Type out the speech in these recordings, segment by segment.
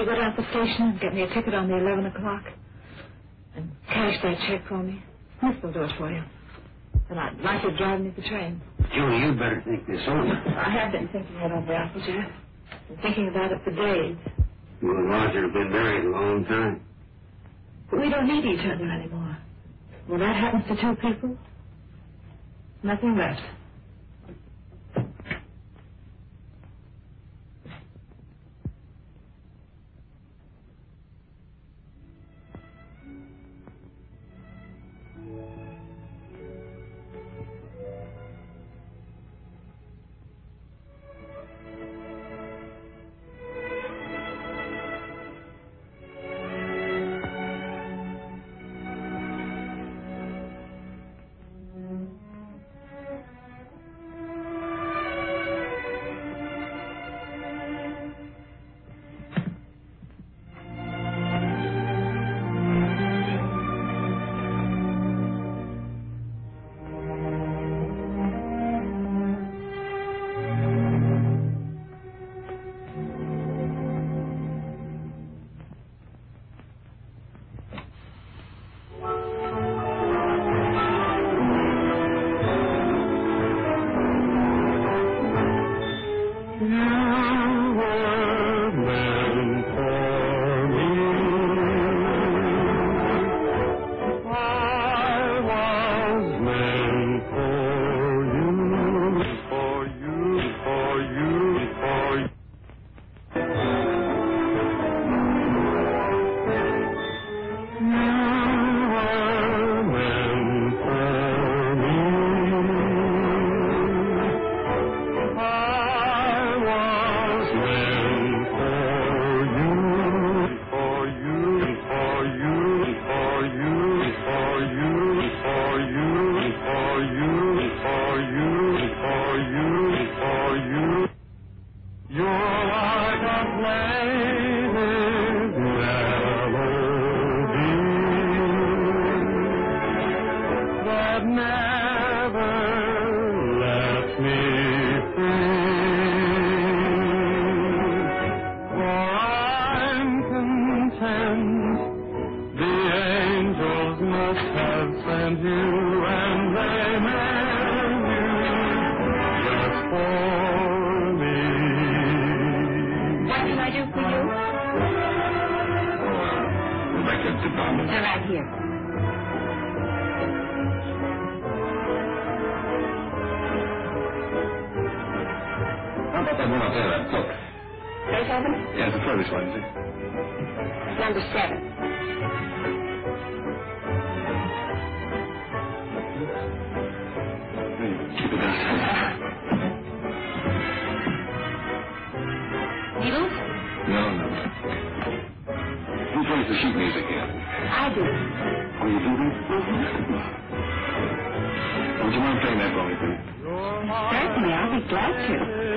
go down to the station and get me a ticket on the 11 o'clock? And cash that check for me? Miss will do it for you. And I'd like you to drive me the train. Julie, you better think this over. I have been thinking about the Applejack. Been thinking about it for days. You and Roger have been married a long time. But we don't need each other anymore. When that happens to two people, nothing left. Number 7. Keep it down. Needles? No. Who plays the sheet music here? I do. Oh, you do? Would you mind playing that for me, please? Certainly, I'll be glad to.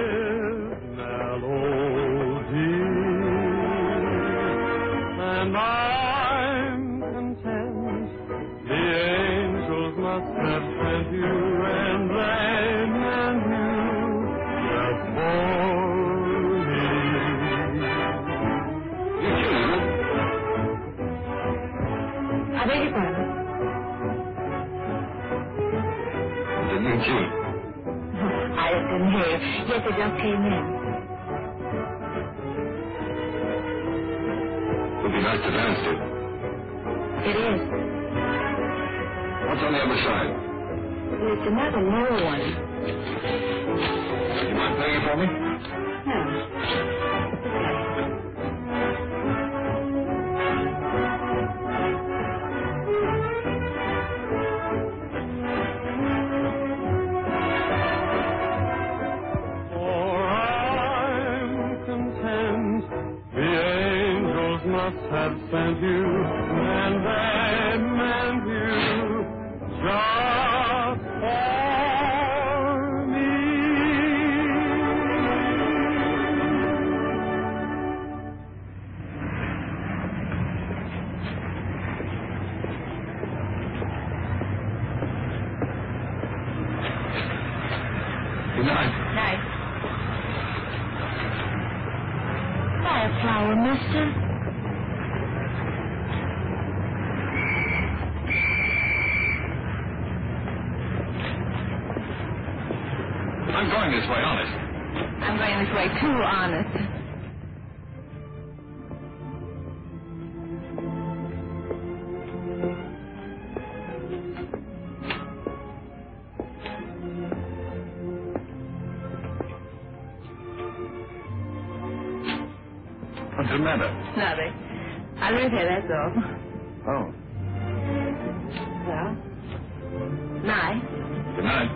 And I'm content. The angels must have sent you, and they meant you just for me. I beg your pardon? Didn't mean June. I didn't hear you. Yes, I just came in. Would be nice to dance to. It is. What's on the other side? It's another low one. You mind playing it for me? No. Have sent you, and they meant you just for me. Good night. Night. Buy a flower, mister. going this way, honest. I'm going this way too, honest. What's the matter? Nothing. I live here, that's all. Oh. Well, night. Good night.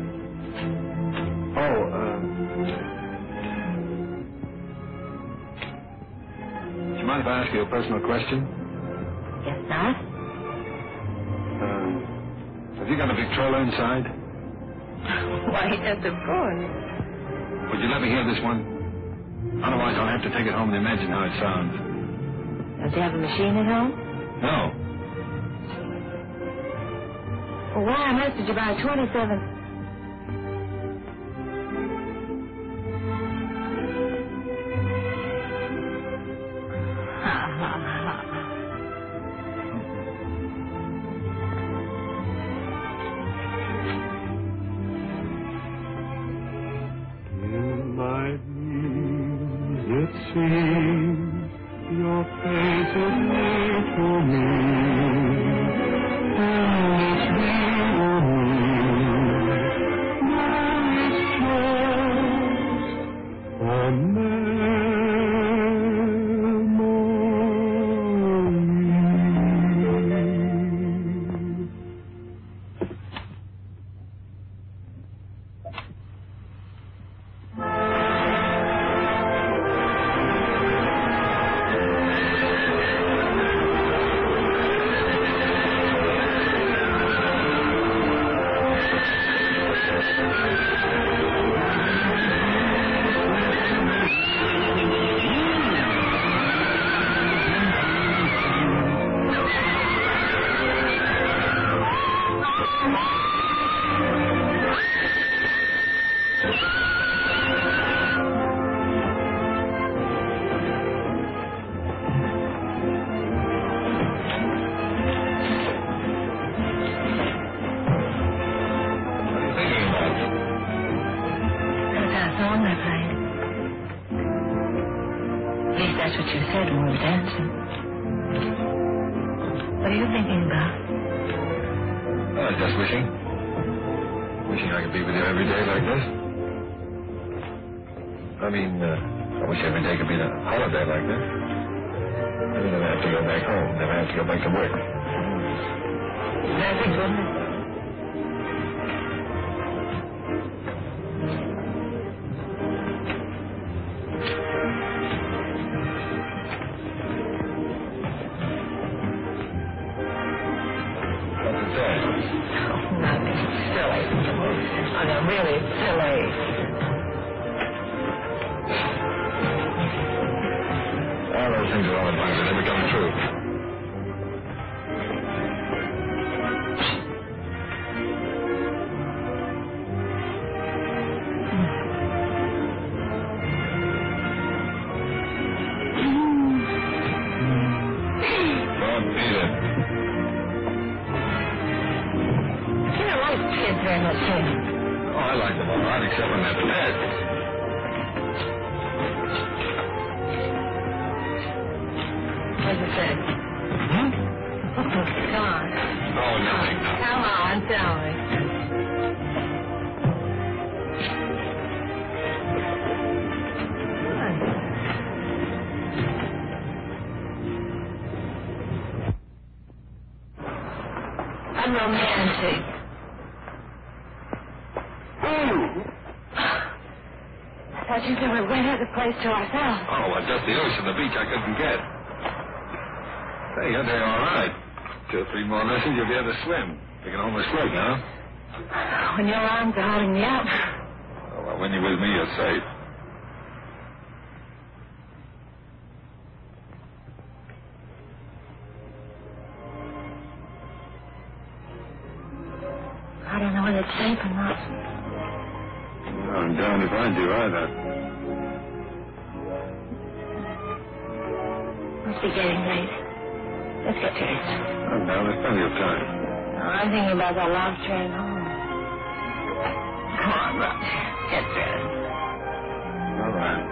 Oh, do you mind if I ask you a personal question? Yes, not. Have you got a Victrola inside? Why, yes, of course. Would you let me hear this one? Otherwise, I'll have to take it home and imagine how it sounds. Don't you have a machine at home? No. Well, why on earth did you buy 27? In my dreams it seems your face is near to me. That's what you said when we were dancing. What are you thinking about? Just wishing. Wishing I could be with you every day like this. I mean, I wish every day could be a holiday like this. I mean, never have to go back home. Never have to go back to work. That'd be good. Things are all advice. They never come true. Don't beat it. You don't like kids very much, do you? Oh, I like them all right, except when they're dead. What does it say? Hmm? Come on. Oh, nothing. Come on, tell me. I'm romantic. I thought you said we went at the place to ourselves. Oh, well, just the ocean, the beach I couldn't get. Hey, you're doing all right. 2 or 3 more lessons, you'll be able to swim. You can almost float now. When your arms are holding me up. Oh, well, when you're with me, you're safe. I don't know whether it's safe or not. Well, I'm darned if I do either. Must be getting late. Let's get to it. Oh, no, there's plenty of time. I'm thinking about that last train home. Come on, Roger. Get dressed. All right.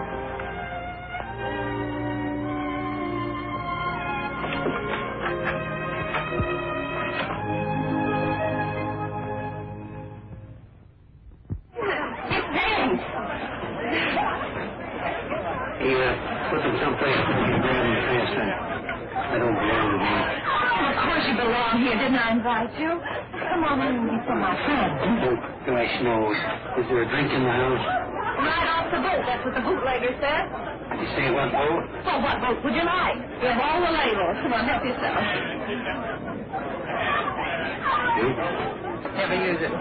He put them someplace where we can grab him fast. I don't belong to me. Of course you belong here. Didn't I invite you? Come on in and meet some of my friends. Oh, gosh knows. Is there a drink in the house? Right off the boat. That's what the bootlegger said. You say what boat? Well, what boat would you like? We have all the labels. Come on, help yourself. You? Never use it.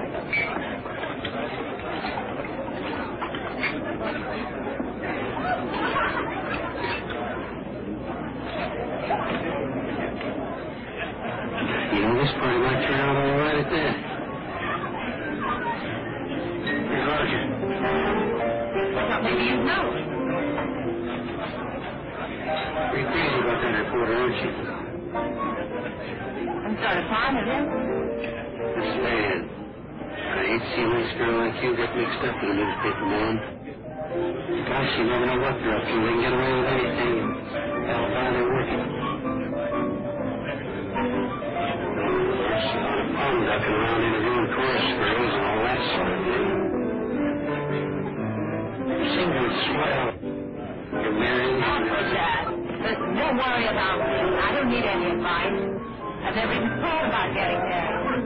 You know, this party might turn out all right at that. Hey, Roger. Well, maybe you know. Pretty crazy about that reporter, aren't you? I'm sort of fond of him. This man. I hate to see a nice girl like you get mixed up with a newspaper man. Gosh, you never know what they're up to. They can get away with anything. Hell, why they're working. I'm ducking around interviewing chorus girls and all that sort of thing. Singing swell. You're married. Oh, Dad. Listen, don't worry about me. I don't need any advice. I've never even thought about getting married.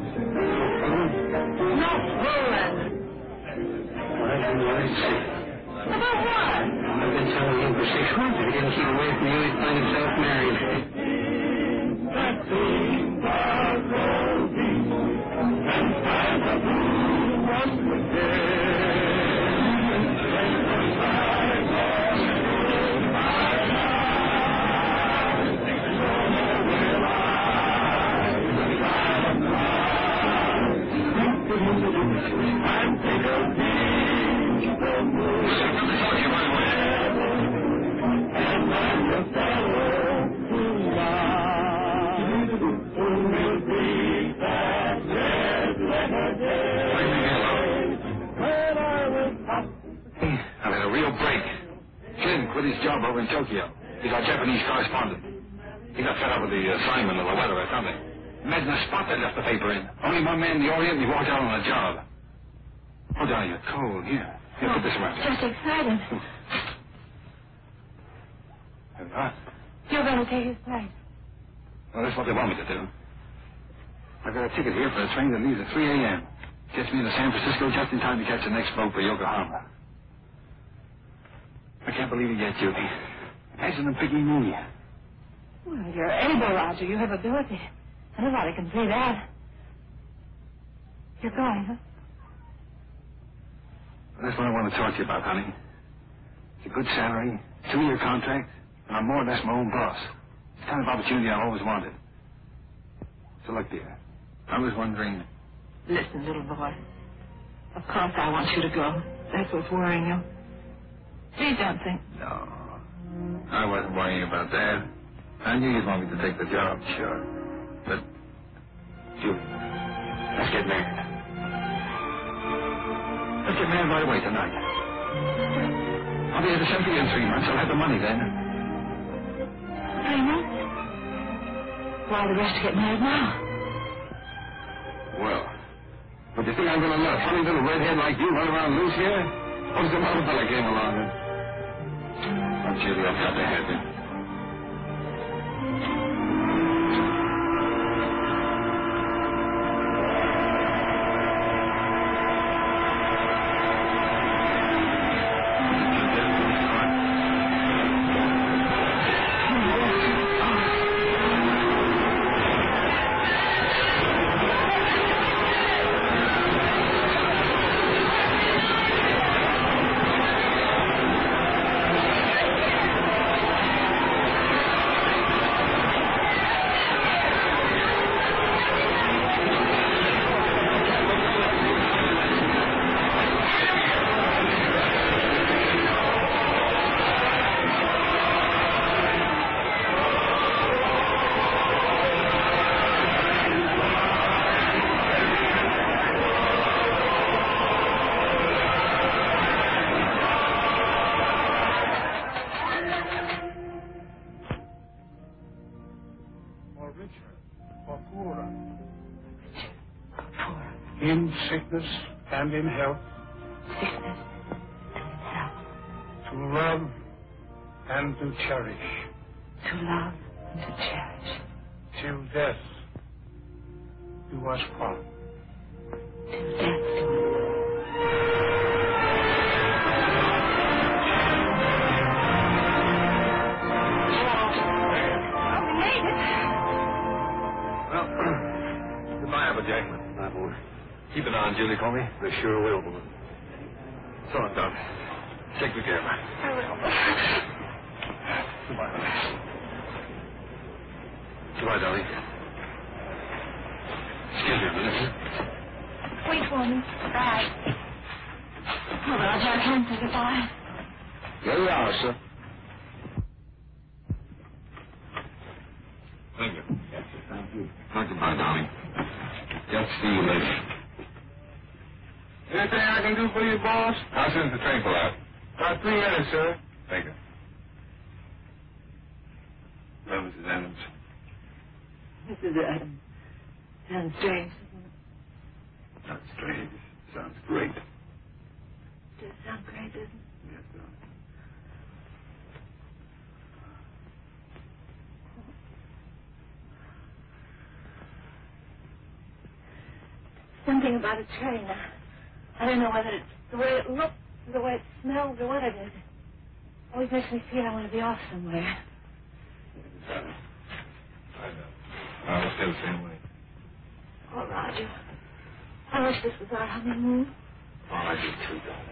No fooling. What did I say? About what? I've been telling him for 6 months. If he didn't keep away from you, he'd find himself married. I've had a real break. Ken quit his job over in Tokyo. He's our Japanese correspondent. He got fed up with the assignment or the weather or something. Imagine the spot they left the paper in. Only one man in the Orient, and he walked out on a job. Oh, darling, you're cold. Here, put this around. Just excited. And what? You're going to take his place. Well, that's what they want me to do. I've got a ticket here for a train that leaves at 3 a.m. Gets me to San Francisco just in time to catch the next boat for Yokohama. I can't believe it yet, Judy. Imagine them picking me. Well, you're able, Roger. You have ability. Anybody can see that. You're going, huh? That's what I want to talk to you about, honey. It's a good salary, 2-year contract, and I'm more or less my own boss. It's the kind of opportunity I've always wanted. So look, dear, I was wondering... Listen, little boy. Of course I want you to go. That's what's worrying you. Please don't think... No, I wasn't worrying about that. I knew you'd want me to take the job, sure. But, Julie, let's get married. Let's get married right away tonight. I'll be at the cemetery in 3 months. I'll have the money then. 3 months? Why the rush to get married now? Well, but you think I'm going to let a funny little redhead like you run around loose here? What if some other fella came along and... Oh, Julie, I've got to have you. or richer or poorer, Richer or poorer, in sickness and in health, sickness and in health, to love and to cherish, to love and to cherish, till death do us part. till death do us Well, goodbye, Applejack. Bye, boy. Keep an eye on Julie for me. They sure will, boy. So long, Doc. Take good care of her. I will. Goodbye, honey. Goodbye, darling. Excuse me a minute. Wait for me. Bye. Oh, Roger, I can't say goodbye. There you are, sir. Thank you. Yes, sir. Thank you. Goodbye, darling. Just see you later. Anything I can do for you, boss? How soon is the train pull out? About 3 minutes, sir. Thank you. Well, Mrs. Adams. Mrs. Adams. Sounds strange, doesn't it? Not strange. Sounds great. It does sound great, doesn't it? Yes, darling. Something about a train. I don't know whether it's the way it looks, or the way it smells, or what it is. It always makes me feel I want to be off somewhere. I know. I was feel the same way. Oh, Roger. I wish this was our honeymoon. Oh, I do too, darling.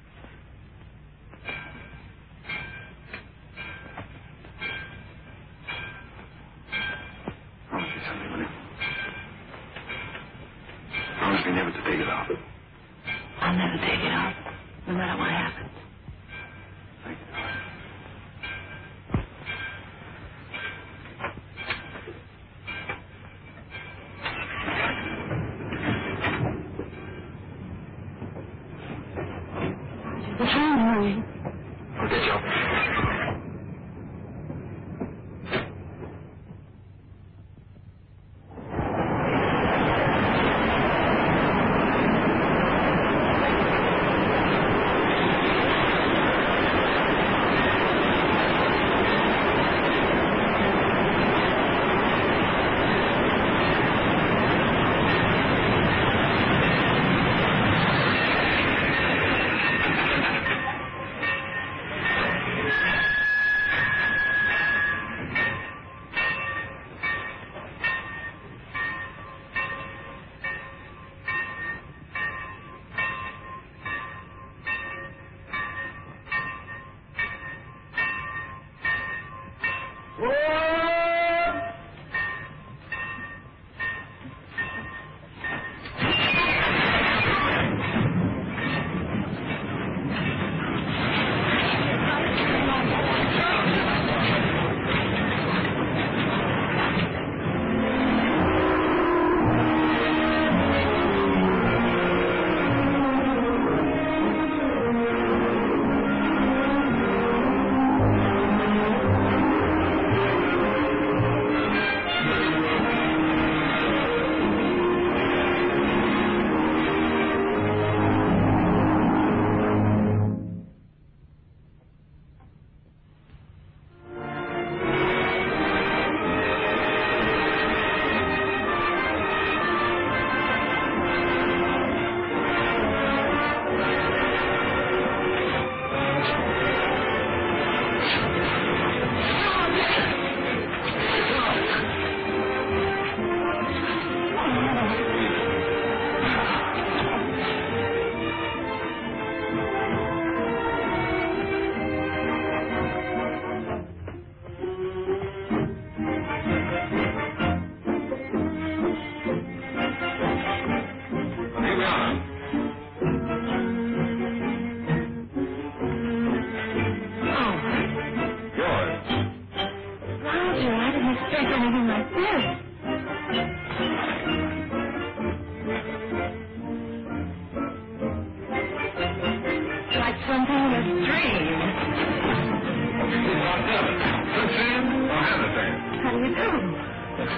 Promise me something, will you? Promise me never to take it off. I'll never take it off, no matter what happens. Thank you, darling. The train's moving. I'll get you up.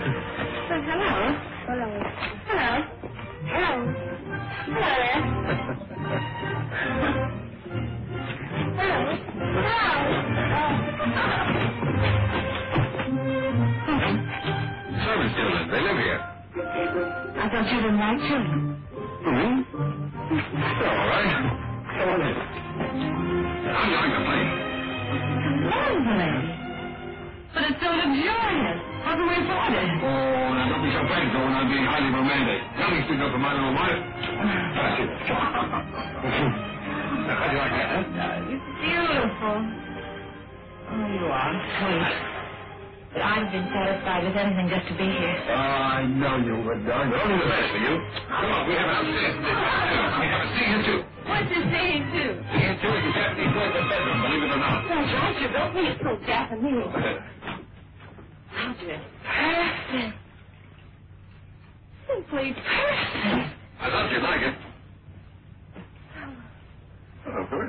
Hello. Hello. Hello. Hello. Hello there. Hello. Servants, children. They live here. I thought you didn't like children. Mm-hmm. All right. Come on in. How do you like the place? Lovely. But it's so luxurious. How can we afford it? Oh, now don't be so practical when I'm being highly romantic. Nothing speaks up for my little wife. That's it. Now, how do you like that, huh? It's beautiful. Oh, you are sweet. But I'd have been satisfied with anything just to be here. I know you would, darling. Only the best for you. Come on, we have an upstairs. We have a scene too. What's this saying, too? Scene two is the Japanese toilet bedroom, believe it or not. That's right, you don't need it so Japanese. Roger, perfect. Simply perfect. I thought you'd like it. Hello, Bert.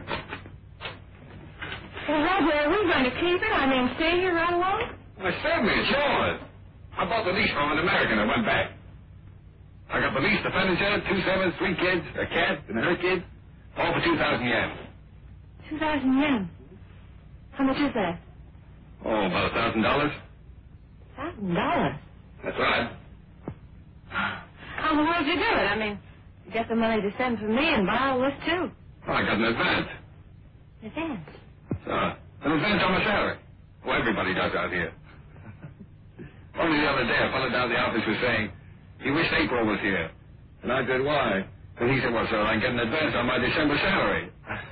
Well, Roger, are we going to keep it? I mean, stay here right along? Why, certainly, it's yours. I bought the lease from an American and went back. I got the lease, the furniture, 2 servants, 3 kids, a cat, and her kids, all for 2,000 yen. 2,000 yen. How much is that? Oh, about $1,000. $1,000. That's right. How in the world did you do it? I mean, you get the money to send for me and buy all this, too. Well, I got an advance. Advance? An advance on my salary. Well, everybody does out here. Only the other day, a fellow down the office was saying he wished April was here. And I said, why? And he said, well, sir, I can get an advance on my December salary.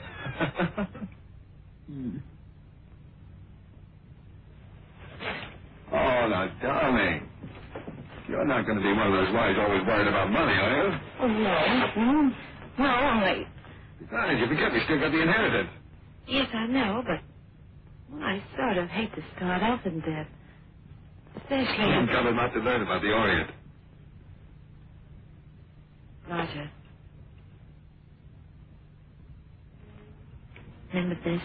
Oh, now, darling. You're not going to be one of those wives always worried about money, are you? Oh, no. No, only... Besides, you forget we still got the inheritance. Yes, I know, but... Well, I sort of hate to start off in debt. Especially... You've got a lot to learn about the Orient. Roger. Remember this?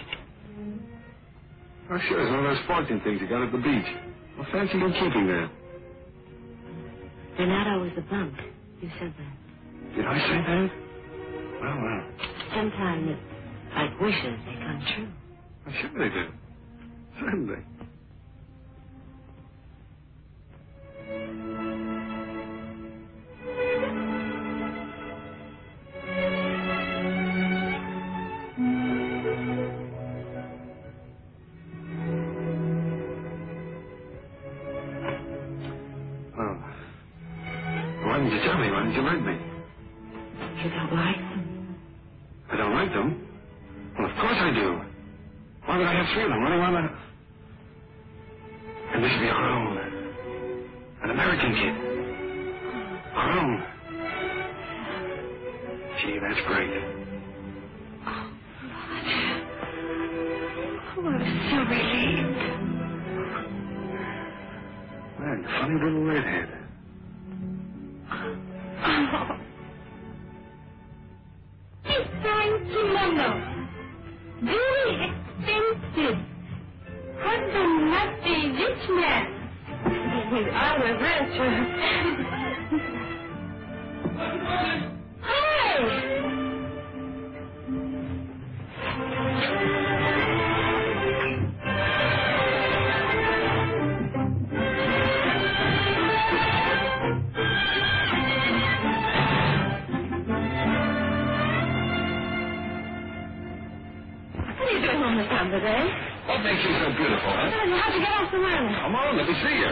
Oh, sure, it's one of those fortune things you got at the beach. Well, fancy you keeping that. They're not always a bunk. You said that. Did I say that? Well. Sometimes it's like wishes, they come true. Well, sure they do. Certainly. Why didn't you tell me? Why didn't you let me? You don't like them? I don't like them? Well, of course I do. Why would I have 3 of them? What do I want to... And this will be our own. An American kid. Our own. Gee, that's great. Oh, I'm so relieved. Well, you funny little redhead. It's fine kimono. Very expensive. Husband must be rich man. I'm a rancher. Hi! What are you doing home this time today? What makes you so beautiful, huh? How'd you get off the run? Come on, let me see you.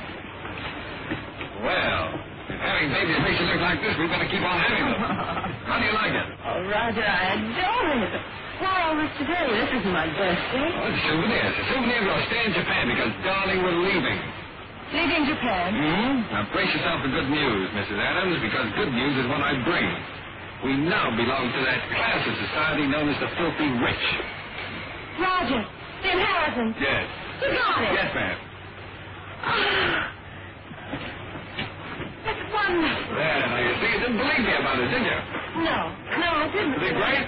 Well, if having babies makes you look like this, we better keep on having them. How do you like it? Oh, Roger, I adore it. Why all this today? This isn't my birthday. Oh, it's souvenirs. The souvenirs will stay in Japan because, darling, we're leaving. Leaving Japan? Now, brace yourself for good news, Mrs. Adams, because good news is what I bring. We now belong to that class of society known as the filthy rich. Roger, the inheritance. Yes. You got it. Yes, ma'am. That's wonderful. There, now you see, you didn't believe me about it, did you? No, I didn't. Is it great?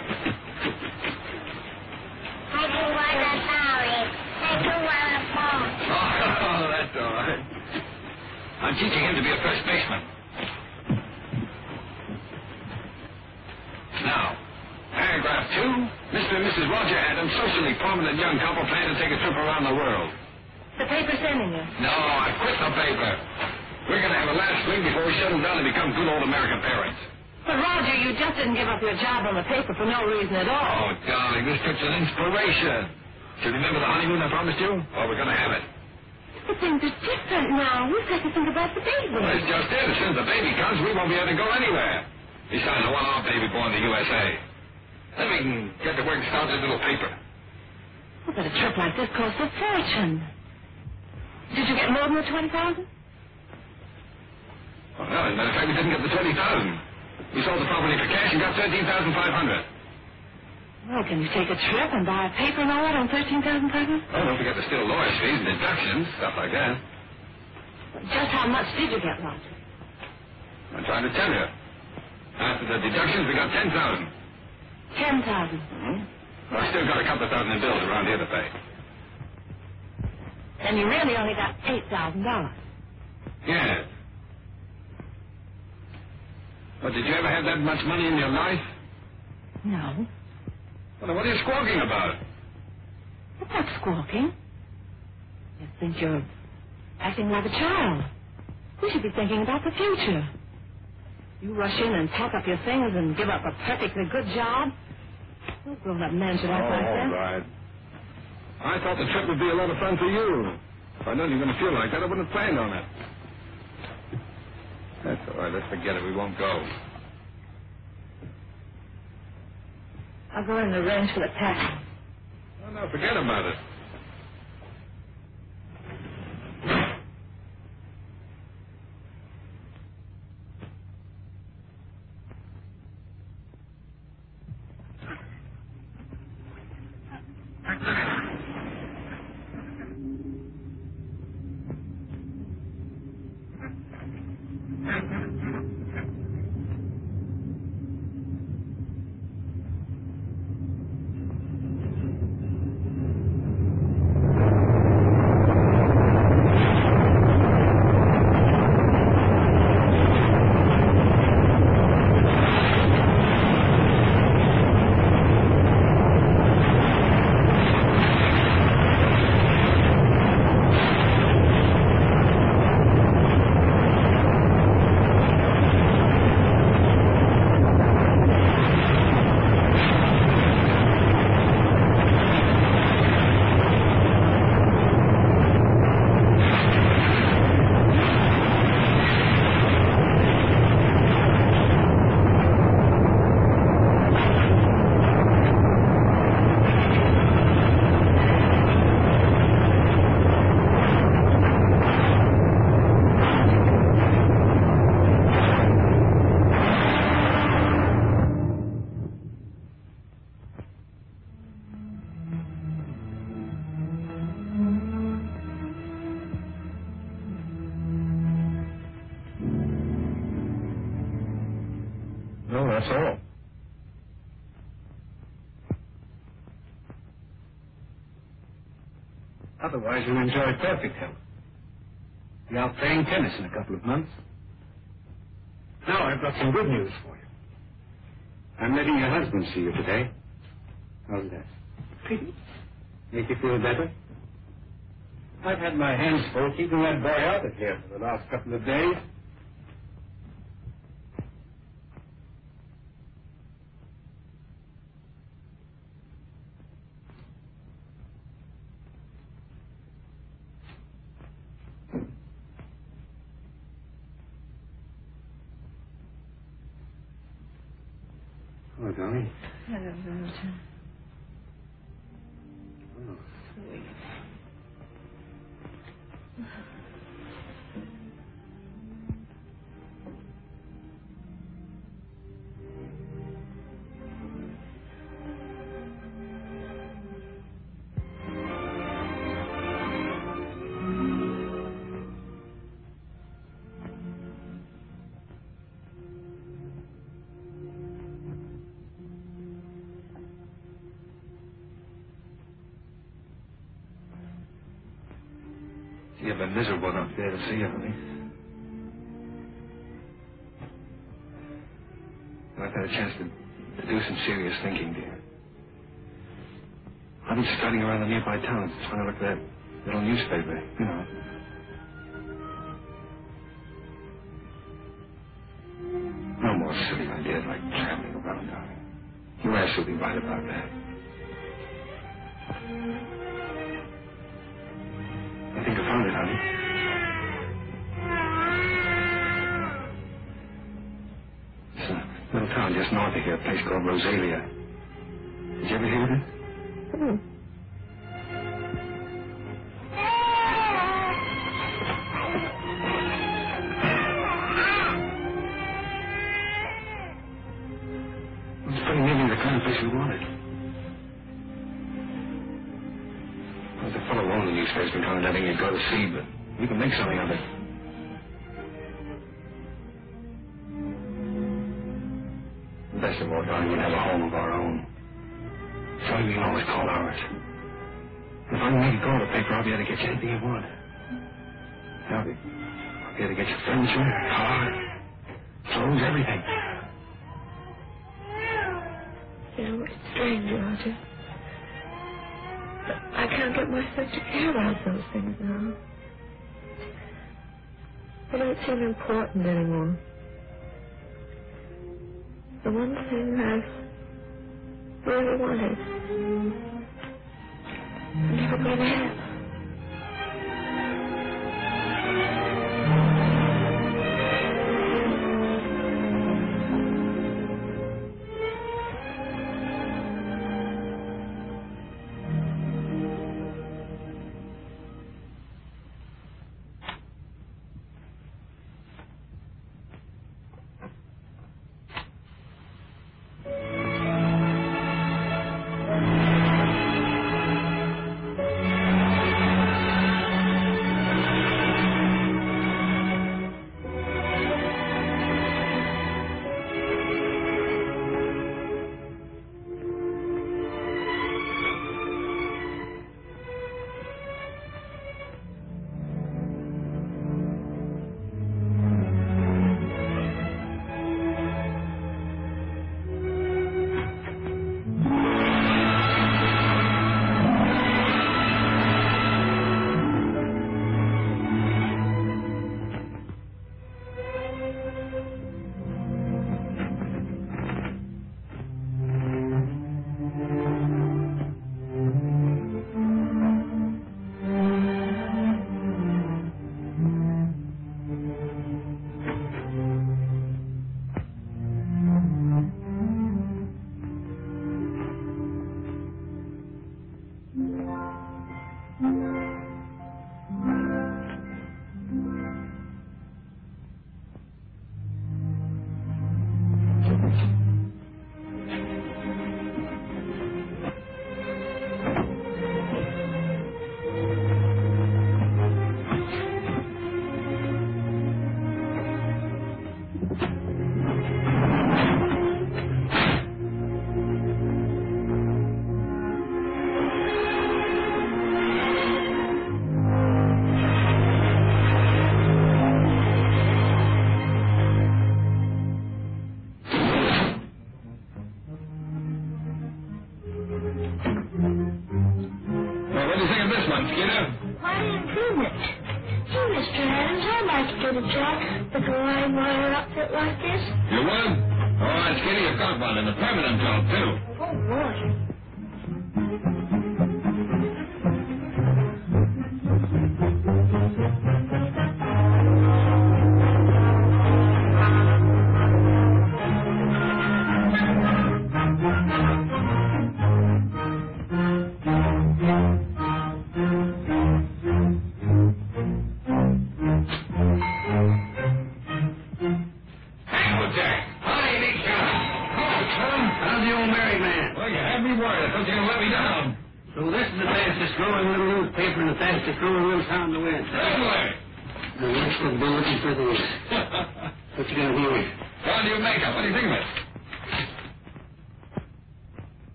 I do want a dolly. I do want a phone. Oh, that's all right. I'm teaching him to be a first baseman. Now, paragraph 2. Mr. and Mrs. Roger Adams, socially prominent young couple, plan to take a trip around the world. The paper's sending you. No, I quit the paper. We're going to have a last swing before we settle down and become good old American parents. But, Roger, you just didn't give up your job on the paper for no reason at all. Oh, darling, this trip's an inspiration. Do you remember the honeymoon I promised you? Well, we're going to have it. But things are different now. We've got to think about the baby. Well, it's just it. As soon as the baby comes, we won't be able to go anywhere. Besides, I want our baby born in the USA. Then we can get to work and start this little paper. Well, but a trip like this costs a fortune. Did you get more than the $20,000? Well, no, as a matter of fact, we didn't get the $20,000. We sold the property for cash and got $13,500. Well, can you take a trip and buy a paper and all that on $13,500? Oh, don't forget the still lawyer's fees and deductions, stuff like that. Just how much did you get, Roger? I'm trying to tell you. After the deductions, we got $10,000. $10,000. Well, I still got a couple of thousand in bills around here to pay. And you really only got $8,000. Yes. But did you ever have that much money in your life? No. Well, then what are you squawking about? I'm not squawking. I think you're acting like a child. We should be thinking about the future. You rush in and pack up your things and give up a perfectly good job? No grown-up men should act like that. All right. I thought the trip would be a lot of fun for you. If I'd known you were going to feel like that, I wouldn't have planned on it. That's all right. Let's forget it. We won't go. I'll go in and arrange for the taxi. Oh, no, forget about it. No, that's all. Otherwise, you'll enjoy perfect health. Be out playing tennis in a couple of months. Now, I've got some good news for you. I'm letting your husband see you today. How's that? Pretty. Make you feel better? I've had my hands full keeping that boy out of here for the last couple of days. Oh, darling. Hello, Roger. Oh. Sweet. You've been miserable enough there to see you, honey. I've had a chance to do some serious thinking, dear. I've been studying around the nearby towns, trying to look at that little newspaper, you know. No more silly ideas like traveling around, darling. You're absolutely right about that. I think I found it, honey. It's a little town just north of here, a place called Rosalia. Did you ever hear of it? It's pretty nearly the kind of place we wanted. There's a fellow owning these places been kind of letting it go to seed, but we can make something of it. Best of all, darling, we'll have a home of our own. Something we can always call ours. If I can make it go to the paper, I'll be able to get you anything you want. I'll be able to get you furniture, car, clothes, everything. You know, it's strange, Roger. But I can't get myself to care about those things now. They don't seem important anymore. The one thing I've really wanted, I'm never going to have.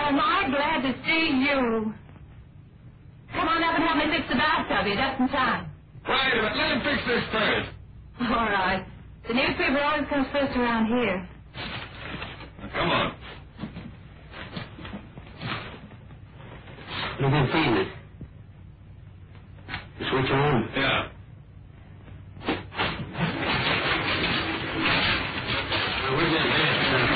am I glad to see you. Come on up and help me fix the bathtub. You're just in time. Wait a minute. Let him fix this first. All right. The newspaper always comes first around here. Now, come on. You've been feeding it. The switch on? Yeah. Where's that man?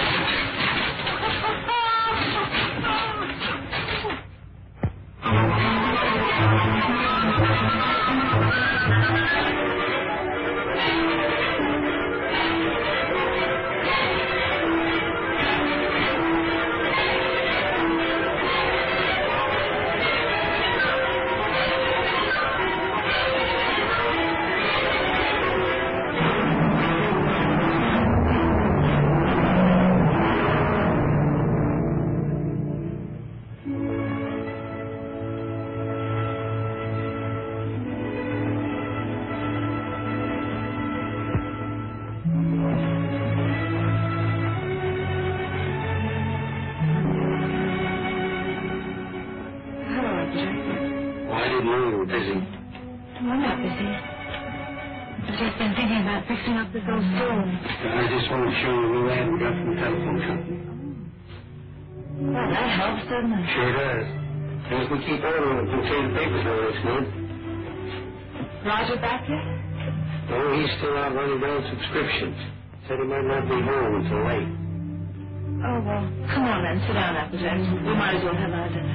This old stove. I just want to show you who I haven't got from the telephone company. Well, that helps, doesn't it? Sure does. And if we keep ordering, we'll pay the papers over next month. Roger back yet? Oh, he's still out running down subscriptions. Said he might not be home until late. Oh, well, come on then. Sit down, Applejack. We might as well have our dinner.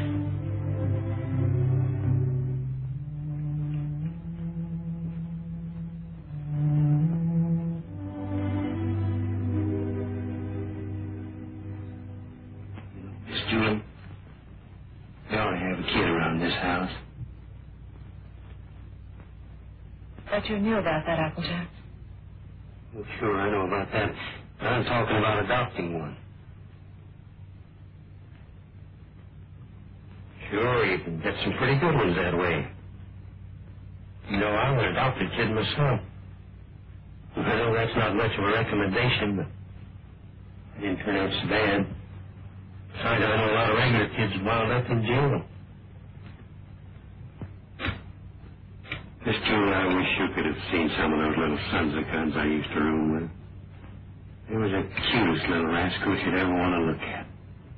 Julie, we ought to have a kid around this house. Bet you knew about that, Applejack. Well, sure, I know about that. But I'm talking about adopting one. Sure, you can get some pretty good ones that way. You know, I'm an adopted kid myself. I know that's not much of a recommendation, but it didn't turn out so bad. Besides, I know a lot of regular kids wound up in jail. Miss Jewel, I wish you could have seen some of those little sons of guns I used to room with. They was the cutest little rascals you'd ever want to look at.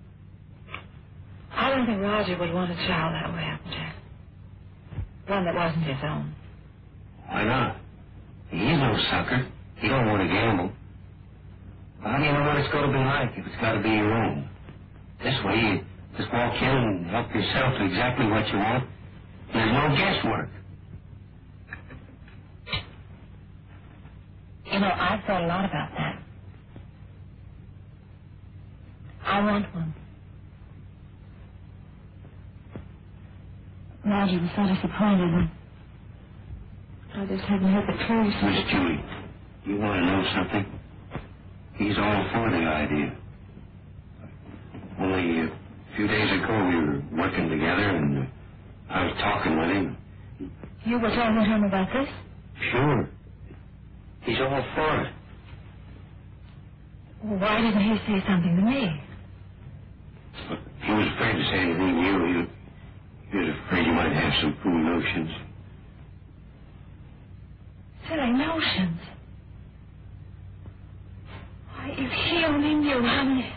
I don't think Roger would want a child that way, Applejack. One that wasn't his own. Why not? He's no sucker. He don't want to gamble. Well, how do you know what it's going to be like if it's got to be your own? This way, you just walk in and help yourself to exactly what you want. There's no guesswork. You know, I've thought a lot about that. I want one. Roger was so disappointed, and I just hadn't heard the truth. Miss Julie, you want to know something? He's all for the idea. Only a few days ago we were working together and I was talking with him. You were talking to him about this? Sure. He's all for it. Well, why didn't he say something to me? He was afraid to say anything to you. He was afraid you might have some fool notions. Silly notions. Why, if he only knew how many...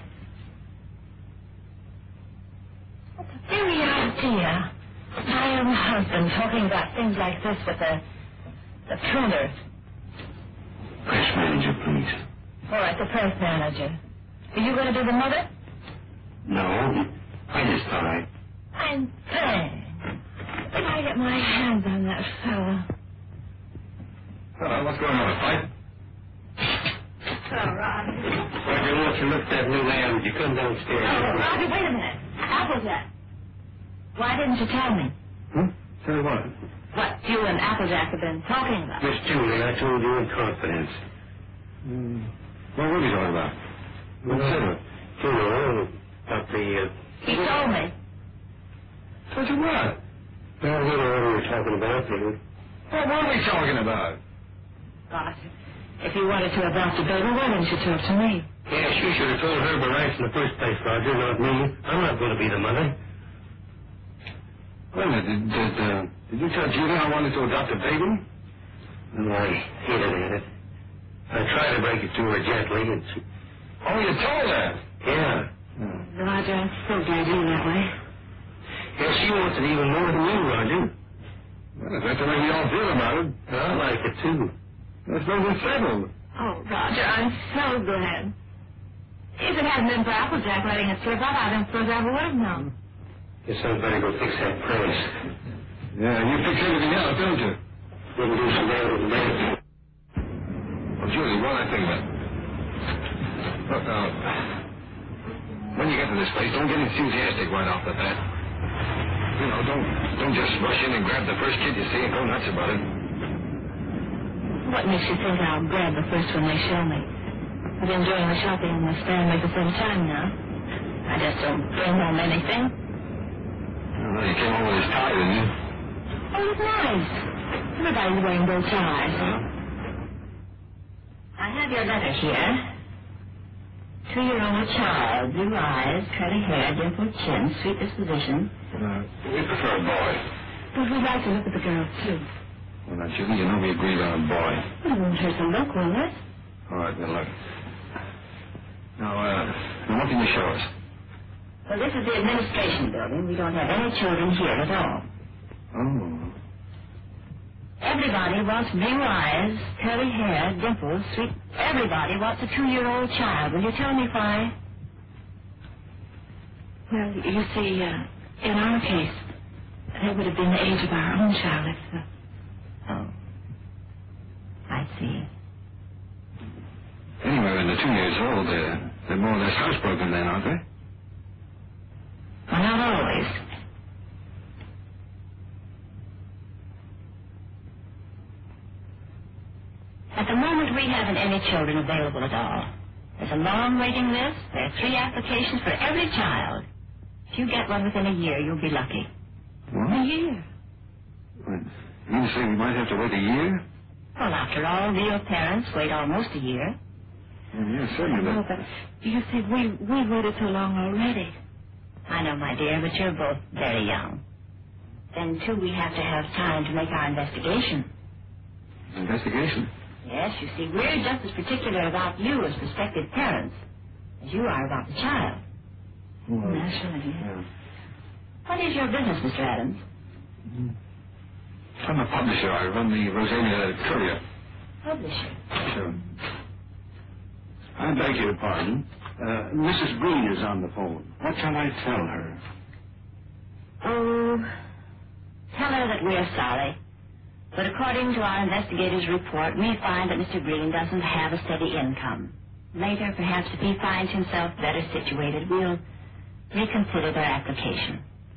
Well, the very idea of my own husband talking about things like this with the pruner. Press manager, please. All right, the press manager. Are you going to do the mother? No, I just thought I'm praying. If I get my hands on that fella. Hello, what's going on, a fight? Oh, Roger. Roger, won't you look at that new lamb? Would you come downstairs? Oh, Roger, wait a minute. Applejack. Why didn't you tell me? Tell you what? What you and Applejack have been talking about. Miss Julie, I told you in confidence. What were we talking about? What's it? You know, about the, He told me. Told you what? well, you know what we were talking about, dude. What were we talking about? Roger, if you wanted to adopt a baby, why didn't you talk to me? Yes, you should have told Herbert right in the first place, Roger, not me. I'm not going to be the mother. Wait a minute, did you tell Judy I wanted to adopt a baby? No, I hinted at it. I tried to break it to her gently, and she... Oh, you told her? Yeah. Roger, I'm so glad you're that way. Yeah, she wants it even more than you, Roger. Well, if that's the way we all feel about it. I like it, too. That's no good settled. Oh, Roger, I'm so glad. If it hadn't been for Applejack letting it slip up, I don't suppose I would have known. Guess I'd better go fix that press. Yeah, you fix everything else, don't you? Didn't do so bad with the bed. Well, Julie, one last thing, man. Look, when you get to this place, don't get enthusiastic right off the bat. You know, don't just rush in and grab the first kid you see and go nuts about it. What makes you think I'll grab the first one they show me? I've been doing the shopping in this family for some time now. I just don't bring home anything. Well, you came home with this tie, didn't you? Oh, it's nice. Everybody's wearing bow ties. I have your letter here. 2-year-old child, blue eyes, curly hair, dimpled chin, sweet disposition. We prefer a boy. But we'd like to look at the girl, too. Well, now, Julie, you know we agreed on a boy. Well, it won't hurt to look, will it? All right, then look. Now, what can you show us? Well, this is the administration building. We don't have any children here at all. Oh. Everybody wants blue eyes, curly hair, dimples, sweet... Everybody wants a 2-year-old child. Will you tell me why? Well, you see, in our case, that would have been the age of our own child if... Oh. I see. Anyway, when they're 2 years old, they're more or less housebroken then, aren't they? Well, not always. At the moment, we haven't any children available at all. There's a long waiting list. There are 3 applications for every child. If you get one within a year, you'll be lucky. What? A year? What? You mean to say we might have to wait a year? Well, after all, real parents wait almost a year. Well, yeah, certainly. No, but you see, we've waited so long already. I know, my dear, but you're both very young. Then, too, we have to have time to make our investigation. Investigation? Yes, you see, we're just as particular about you as prospective parents as you are about the child. Well, Naturally. yeah. What is your business, Mr. Adams? I'm a publisher. I run the Rosalia Courier. Publisher. Sure. I beg your pardon. Mrs. Green is on the phone. What shall I tell her? Oh, tell her that we're sorry. But according to our investigator's report, we find that Mr. Green doesn't have a steady income. Later, perhaps if he finds himself better situated, we'll reconsider their application.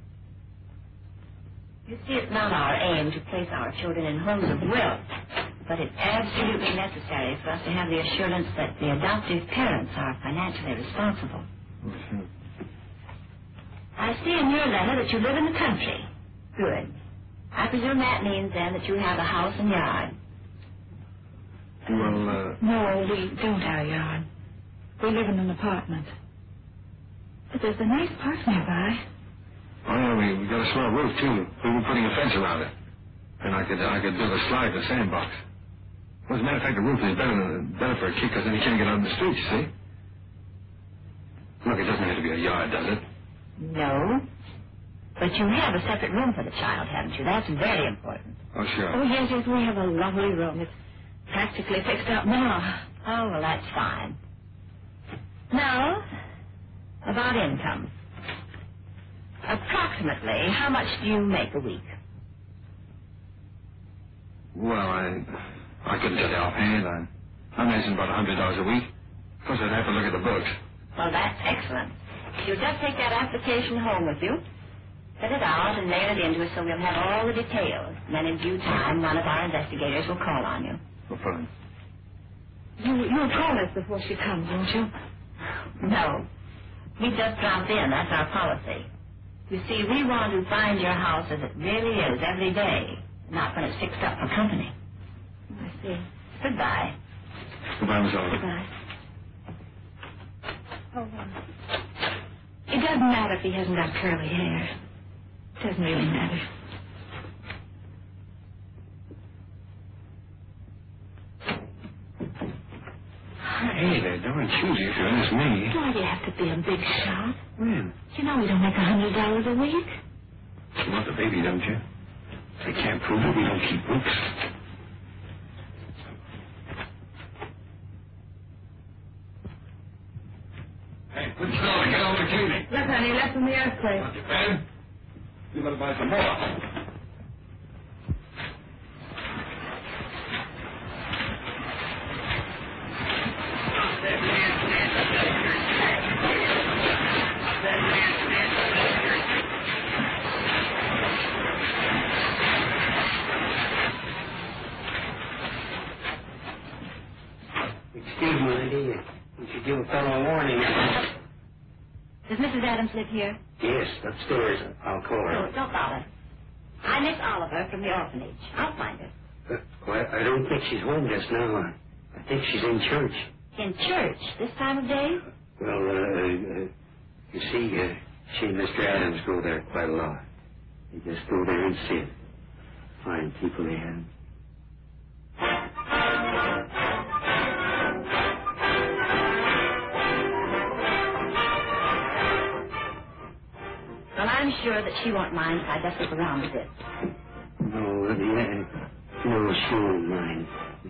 You see, it's not our aim to place our children in homes of wealth, but it's absolutely necessary for us to have the assurance that the adoptive parents are financially responsible. Sure. I see in your letter that you live in the country. Good. I presume that means, then, that you have a house and yard. Well, No, we don't have a yard. We live in an apartment. But there's a nice park nearby. oh, yeah, we got a small roof, too. We were putting a fence around it. And I could build a slide, a sandbox. Well, as a matter of fact, the roof is better for a kid, because then he can't get out in the street, you see? Look, it doesn't have to be a yard, does it? No. But you have a separate room for the child, haven't you? That's very important. Oh, sure. Oh, yes, we have a lovely room. It's practically fixed up now. Oh, well, that's fine. Now, about income. Approximately, how much do you make a week? Well, I couldn't tell you offhand. I'm asking about $100 a week. Of course, I'd have to look at the books. Well, that's excellent. You'll just take that application home with you, fill it out, and mail it in to us so we'll have all the details. And then in due time, one of our investigators will call on you. No problem. You'll call us before she comes, won't you? No. We just drop in. That's our policy. You see, we want to find your house as it really is every day, not when it's fixed up for company. I see. Goodbye. Goodbye, Miss Oliver. Goodbye. Oh, it doesn't matter if he hasn't got curly hair. It doesn't really matter. Hey, they're darn choosy if you ask me. Why do you have to be a big shot? When? You know we don't make $100 a week. You want the baby, don't you? They can't prove it. We don't keep books. Hey, put the stove and get over cleaning. Look, honey, left from the earthquake. Want your pen? You better buy some more. Excuse me, lady. You should give a fellow a warning. Does Mrs. Adams live here? Yes, upstairs. I'll call her. Don't bother. I'm Miss Oliver from the orphanage. I'll find her. Well, I don't think she's home just now. I think she's in church. In church this time of day? Well, you see, she and Mr. Adams go there quite a lot. They just go there and sit. Fine people they have. Well, I'm sure that she won't mind if I just look around a bit. No, she won't mind.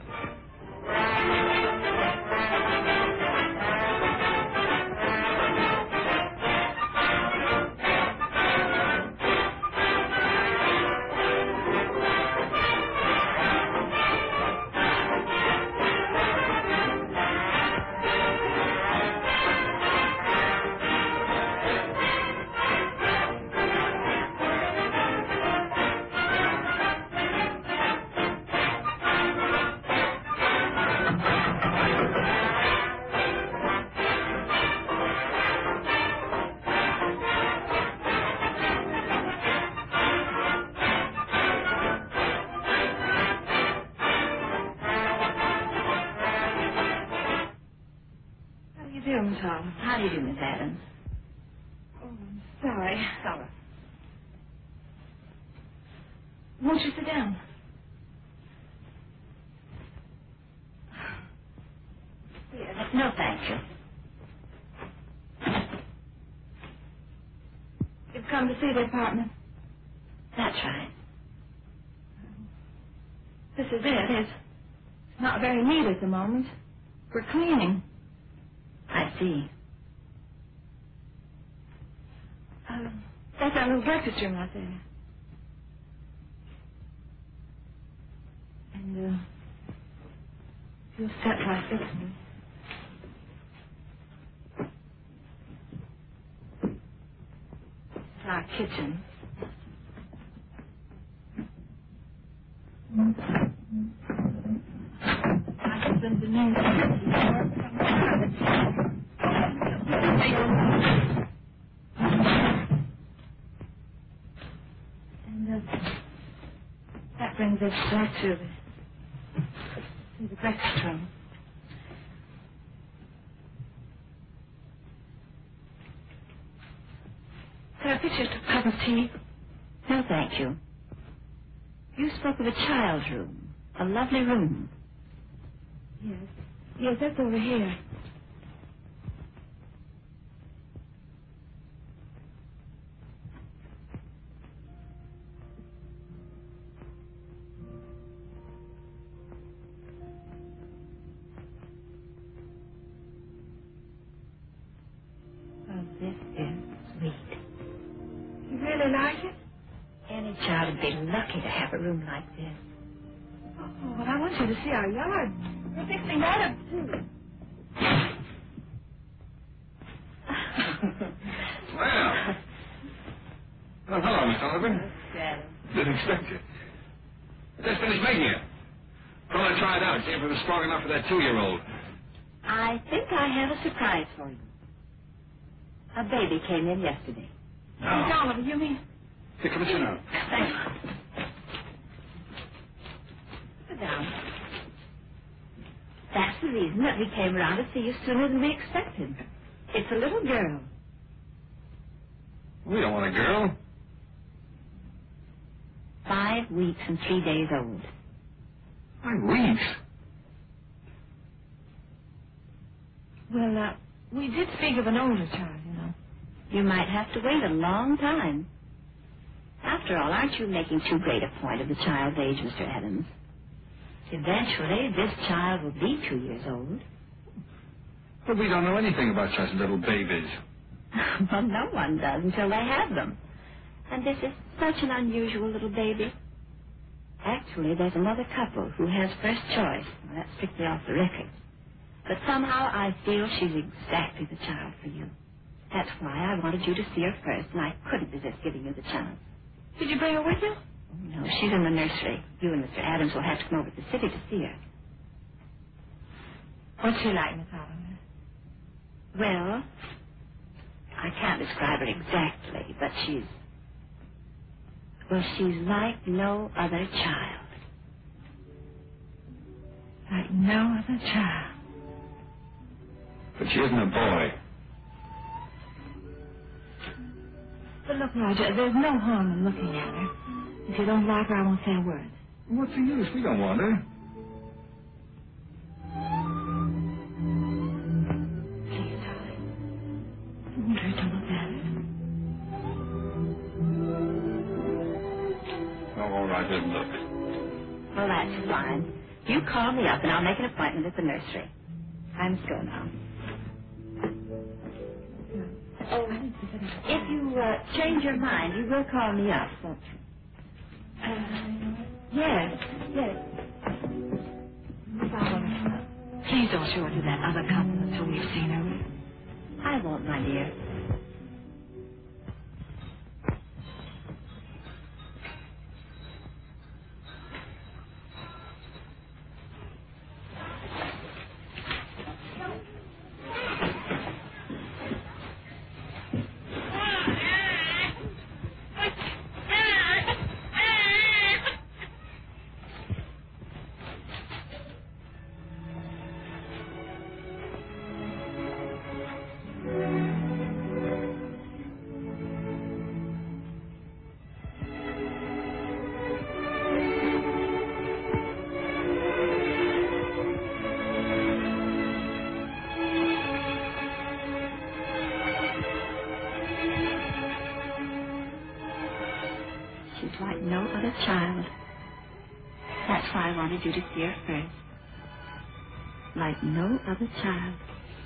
Tom. How do you do, Miss Adams? Oh, I'm sorry. Sorry. Won't you sit down? No, thank you. You've come to see the apartment? That's right. This is it. It's not very neat at the moment. We're cleaning. I see. That's our little breakfast room out there. And, you'll step like this. It's our kitchen. My husband's the name. And that brings us back to the breakfast room. Could I fix you a cup of tea? No, thank you. You spoke of a child's room. A lovely room. Yes. Yes, that's over here. Oh, this is sweet. You really like it? Any child would be lucky to have a room like this. Oh, well, I want you to see our yard. We're fixing that up, too. Well, hello, Miss Oliver. Didn't expect you. I just finished making it. Thought I'd try it out, see if it was strong enough for that 2-year-old. I think I have a surprise for you. A baby came in yesterday. Miss Oliver, you mean? Here, come and sit down. Thanks. Sit down. That's the reason that we came around to see you sooner than we expected. It's a little girl. We don't want a girl. 5 weeks and 3 days old. 5 weeks? Well, we did speak of an older child, you know. You might have to wait a long time. After all, aren't you making too great a point of the child's age, Mr. Adams? Eventually, this child will be 2 years old. But we don't know anything about such little babies. Well, no one does until they have them. And this is such an unusual little baby. Actually, there's another couple who has first choice. Well, that's strictly off the record. But somehow I feel she's exactly the child for you. That's why I wanted you to see her first, and I couldn't resist giving you the chance. Did you bring her with you? Oh, no, she's in the nursery. You and Mr. Adams will have to come over to the city to see her. What's she like, Miss Hollander? Well, I can't describe her exactly, but she's like no other child. Like no other child. But she isn't a boy. But look, Roger, there's no harm in looking at her. If you don't like her, I won't say a word. What's the use? We don't want her. Please, darling. I want her to look at her. Oh, all right, then look. Well, that's fine. You call me up, and I'll make an appointment at the nursery. I must go now. Oh, if you change your mind, you will call me up, won't you? Yes. Please don't show her to that other couple until we've seen her. I won't, my dear. She's like no other child. That's why I wanted you to see her first. Like no other child.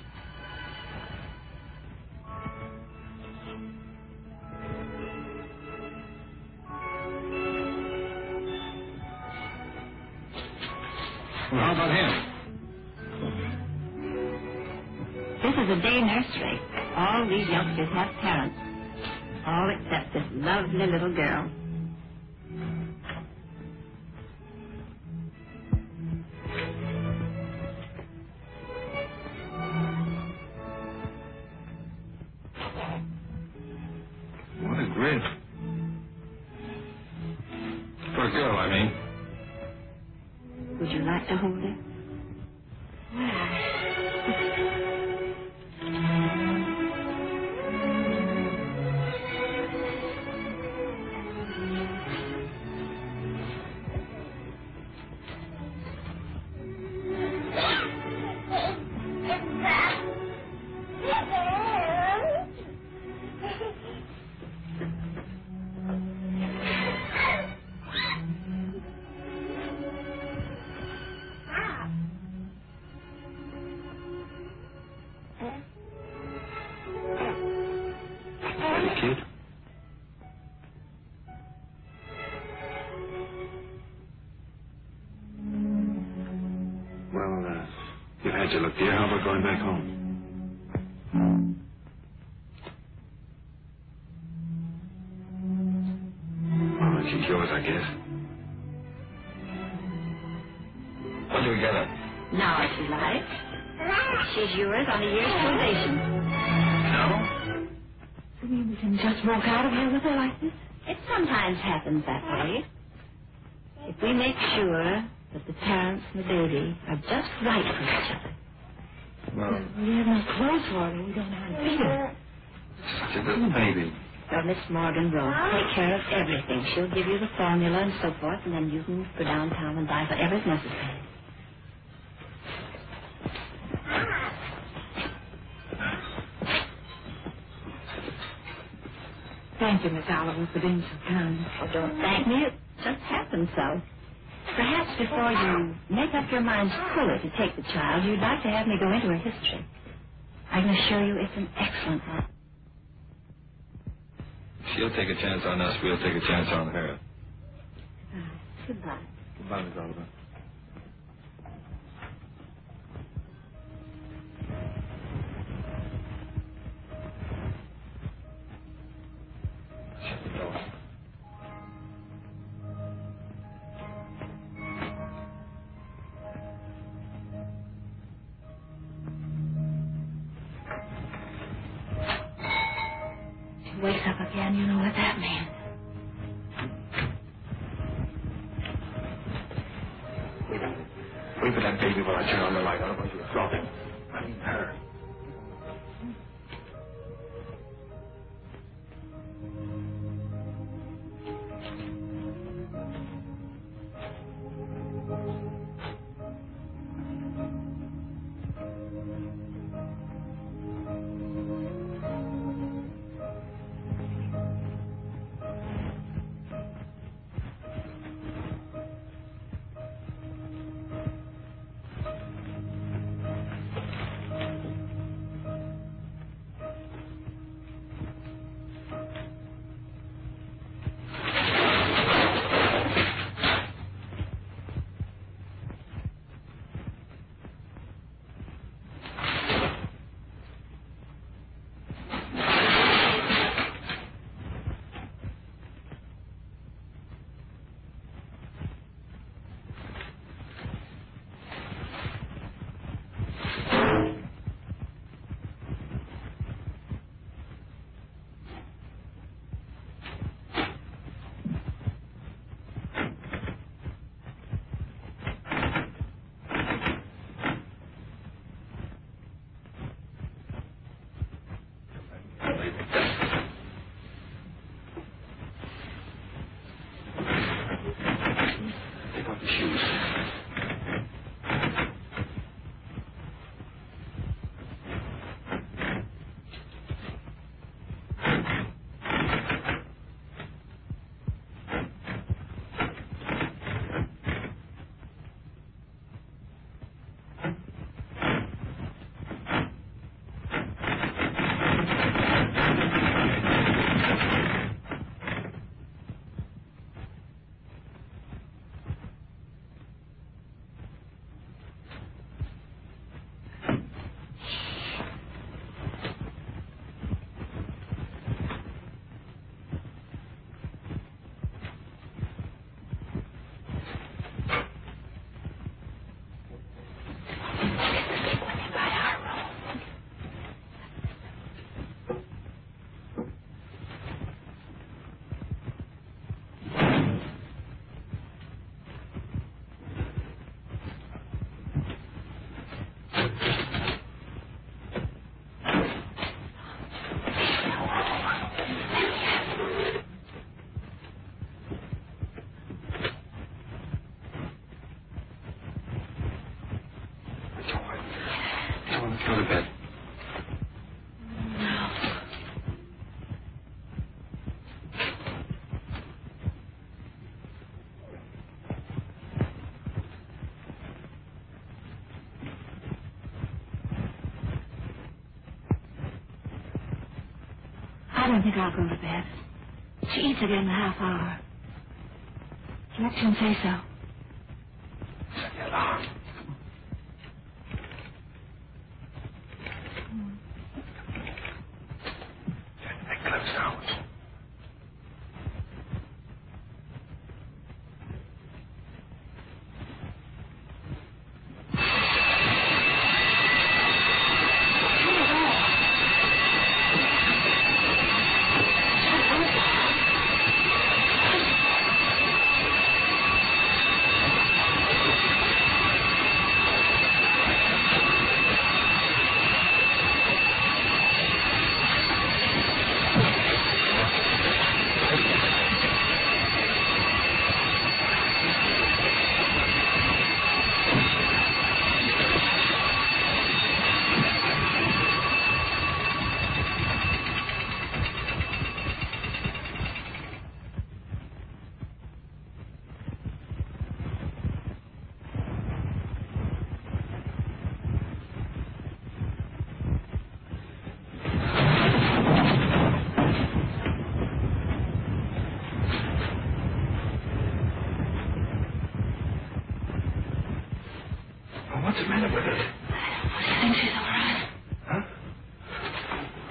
Well, how about him? This is a day nursery. All these youngsters have parents. All except this lovely little girl. What a grid. For a girl, I mean. Would you like to hold her? Kid? Well, you've had your look, dear. How about going back home? Well, she's yours, I guess. What do we get her? Now, if you like. She's yours on a year's probation. No? You mean we can just walk out of here with her like this? It sometimes happens that way. If we make sure that the parents and the baby are just right for each other. Well, We have no clothes for her. We don't know how to feed her. such a little baby. Well, Miss Morgan will take care of everything. She'll give you the formula and so forth, and then you can go downtown and buy whatever's necessary. Thank you, Miss Oliver, for being so kind. Oh, don't thank me. It just happened so. Perhaps before you make up your minds fully to take the child, you'd like to have me go into her history. I can assure you it's an excellent one. She'll take a chance on us. We'll take a chance on her. Goodbye. Goodbye, Miss Oliver. Shut the door. She wakes up again, you know what that means. Wait a minute. Wait for that baby while I turn on the light. Otherwise you'll drop him. I mean her. Take off the shoes. Let's go to bed. I don't think I'll go to bed. She eats again in a half hour. Let him say so. Set the alarm. Make close sounds.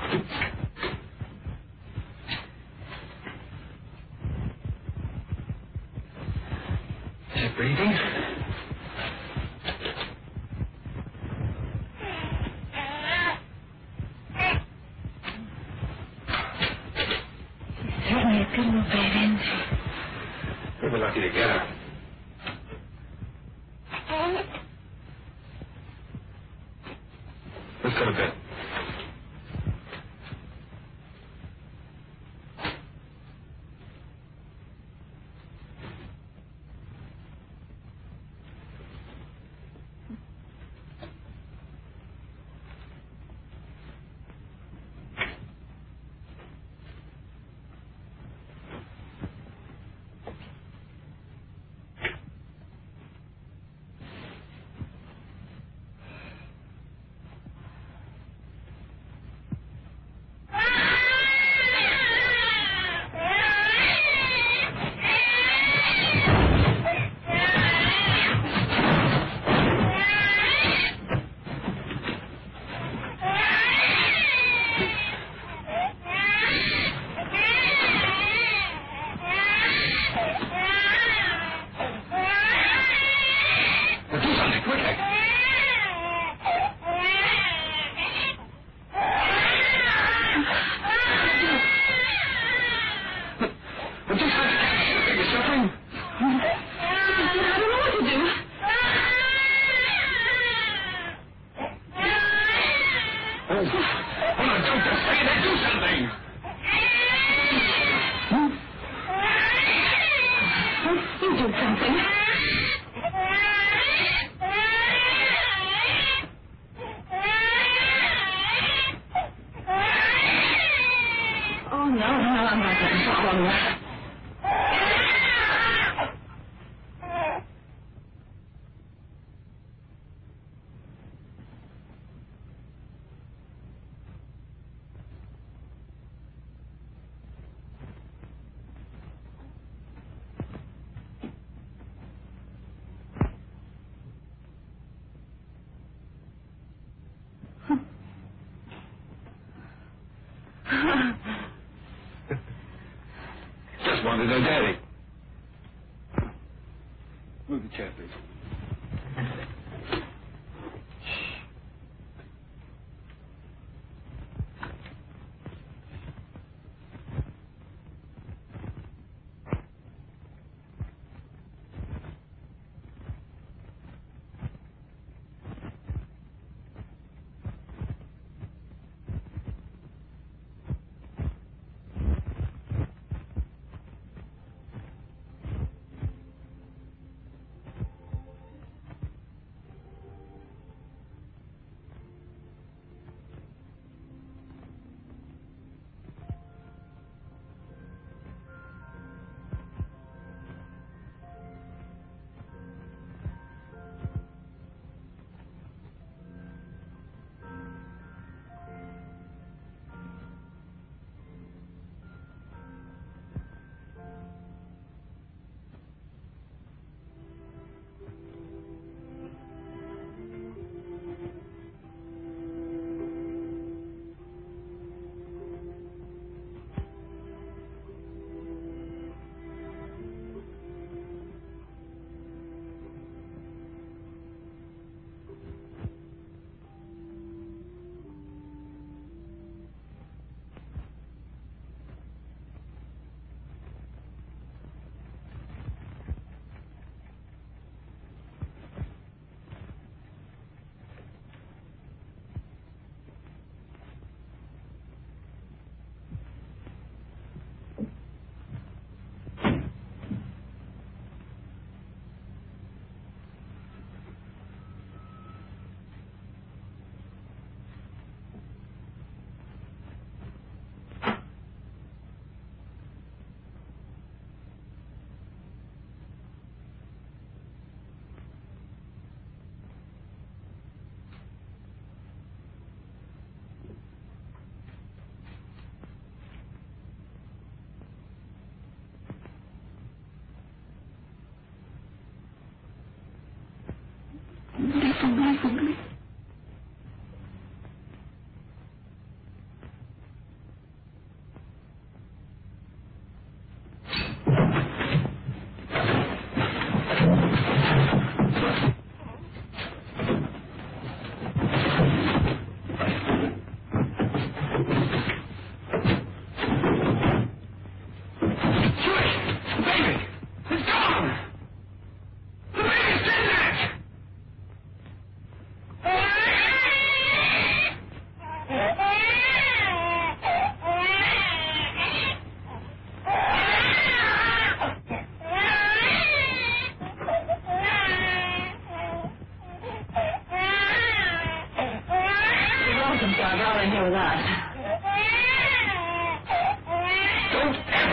Is it breathing? Certainly a good little baby, isn't she? We were lucky to get her. Let's go to bed. Just wanted to know Daddy. Move the chair, please.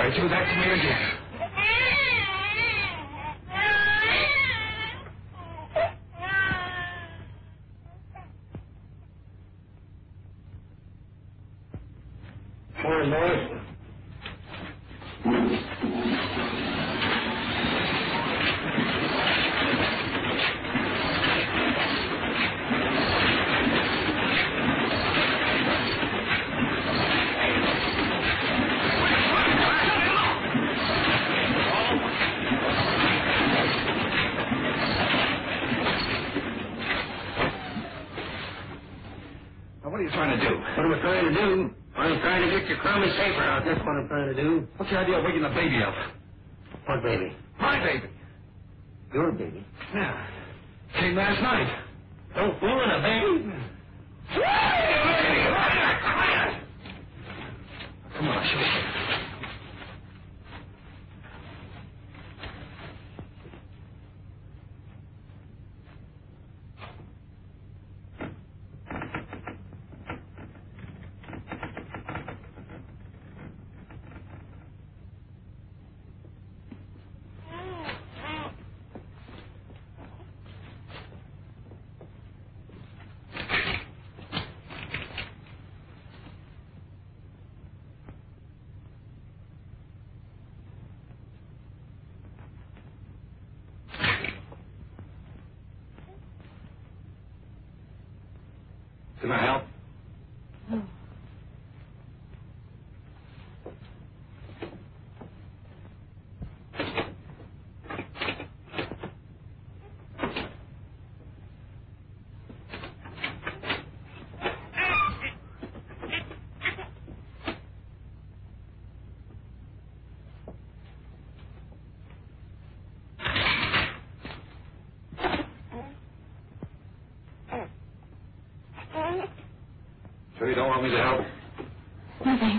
right, do that to me again. Morning, boys. What are you trying to do? What am I trying to do? I'm trying to get your crummy safer out. That's what I'm trying to do. What's the idea of waking the baby up? What baby? My baby. Your baby. Yeah. Came last night. Don't fool in a baby. Come on, show me. Can I help? No. So you don't want me to help? Nothing.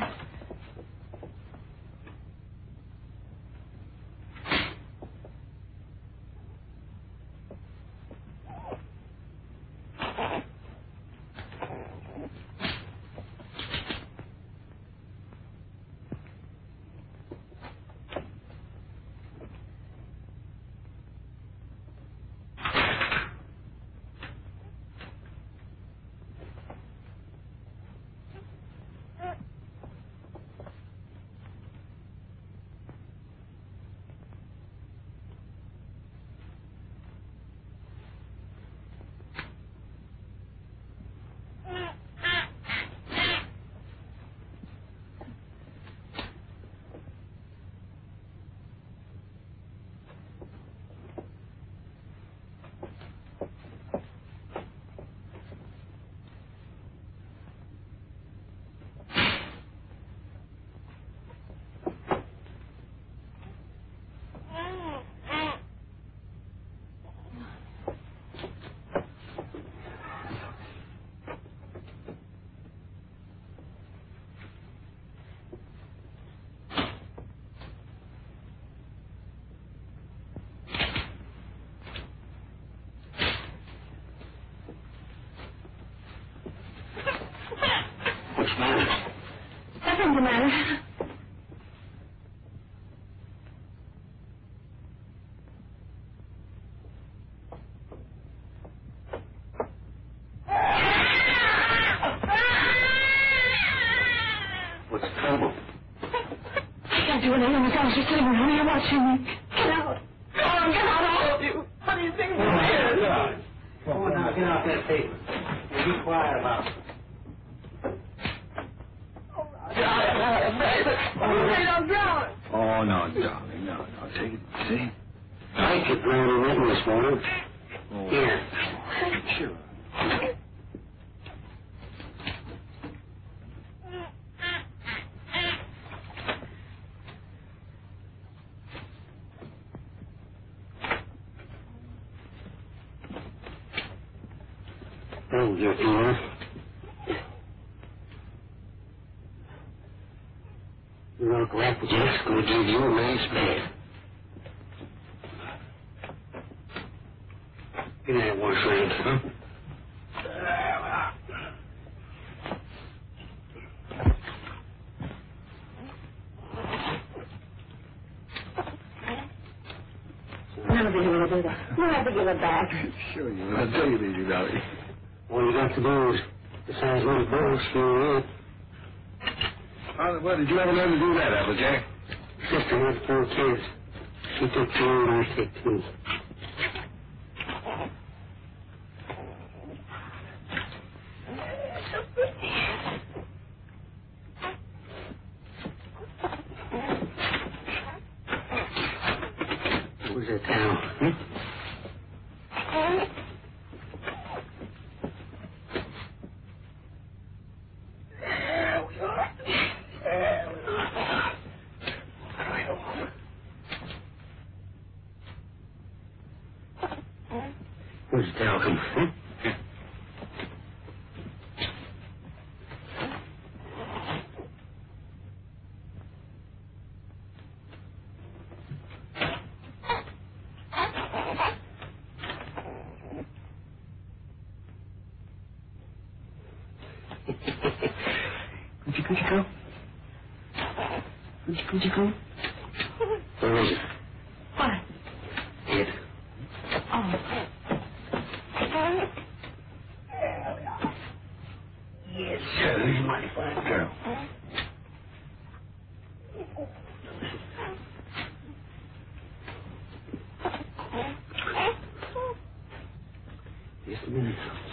What's the matter? Nothing's the matter. What's the trouble? I can't do anything. The guy's just sitting around here watching me. Get out. Come on, get out, all of you. What do you think? Come on now, get off that table. And be quiet about it. Oh, no, darling, no. Take it, see? I kept running in this morning. Oh, Here. sure. Oh, you're here. Your Uncle Applejack's going to give you a nice bed. Give me that wash rag, huh? didn't want to do that. You'll have to give it back. Sure you will. I'll tell you, Lady Dolly. All you got to do is besides little bowl screw it. Well, did you ever learn to do that, Applejack? Sister had 4 kids. She took 2 and I take 2. Where's that towel? Where's the towel come from? Could you go? Could you go? Where is it? What? It. Oh. Yes, sir. You're my fine girl. Just a minute.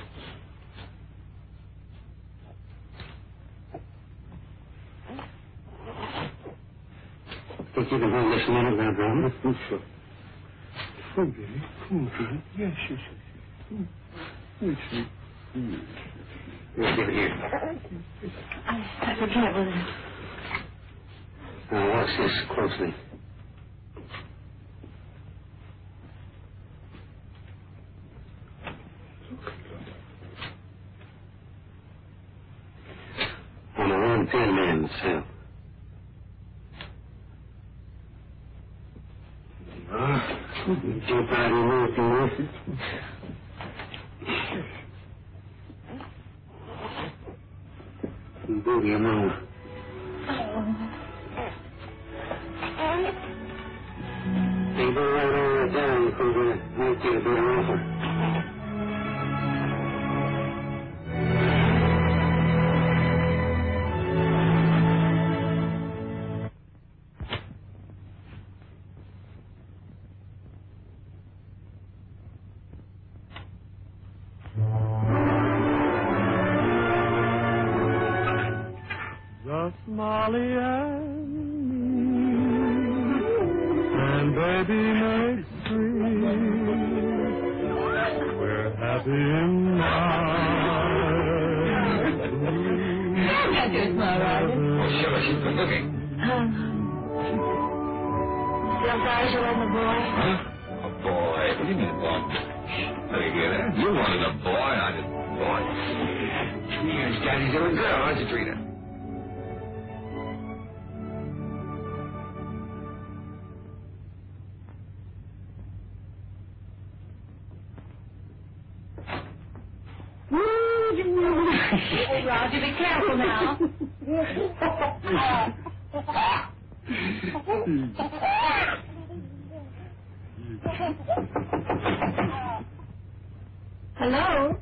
Think you can hold this a minute now, Brown? Sure. Oh, baby. Come on, baby. Yes, yes, yes. Yes, yes. Here, give it here. I forget what it is. Now, watch this closely. I'm a one-pin man myself. You jump out of your mouth and listen. You go to your mama. They go right on right down because they might get a better offer. Just Molly and me, and baby makes 3. We're happy in life. That's your smile, Roger. Sure, she's good looking. Still sorry she wasn't a boy? Huh? A boy? What do you mean, a boy? Let me get it. You wanted a boy, I just boy. You and Daddy's doing good, aren't you, Trina? Hey, Roger, be careful now. Hello?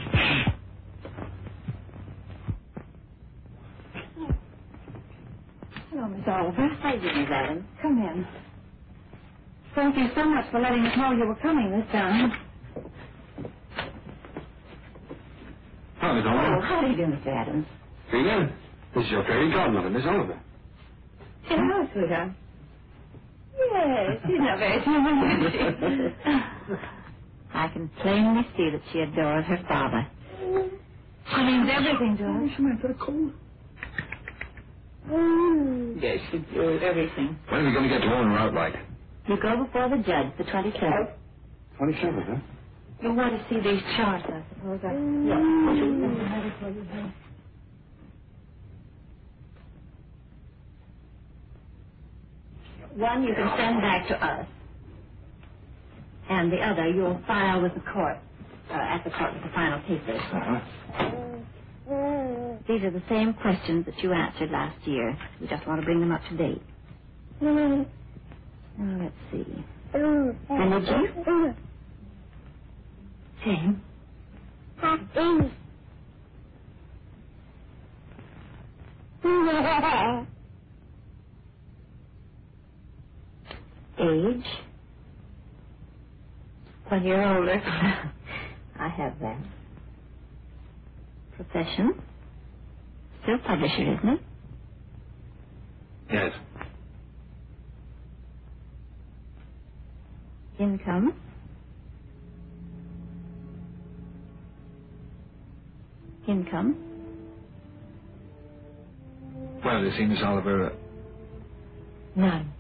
Hello, Miss Oliver. Hi, Miss Adams. Come in. Thank you so much for letting us know you were coming this time. Hi, Miss Oh, Oliver. how do you do, Mr. Adams? Trina, this is your fairy godmother, Miss Oliver. Hello, sweetheart. Yes, she's not very human, is she? I can plainly see that she adores her father. She means everything to her. She might get a cold. Yes, she do everything. When are we going to get to own her outright? You go before the judge, the 27th. 27th, huh? You'll want to see these charts, I suppose. Yes. One you can send back to us. And the other you'll file with the court, at the court with the final papers. Uh-huh. These are the same questions that you answered last year. We just want to bring them up to date. Now, let's see. Energy? Same. Age? 1 year older. I have that. Profession? Still publisher, isn't it? Yes. Income? Income? Well, you see, Miss Oliver, None.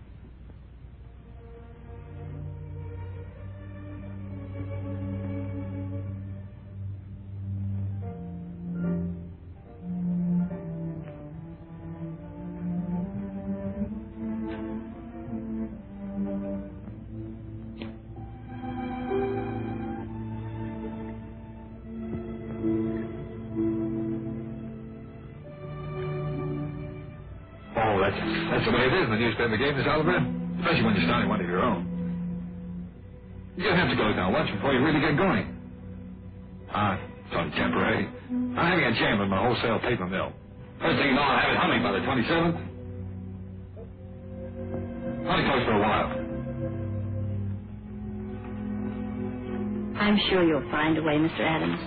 that's the way it is in the newspaper game, Miss Oliver. Especially when you're starting one of your own. You have to go down once before you really get going. It's only temporary. I'm having a jam in my wholesale paper mill. First thing you know, I'll have it humming by the 27th. Only goes for a while. I'm sure you'll find a way, Mr. Adams.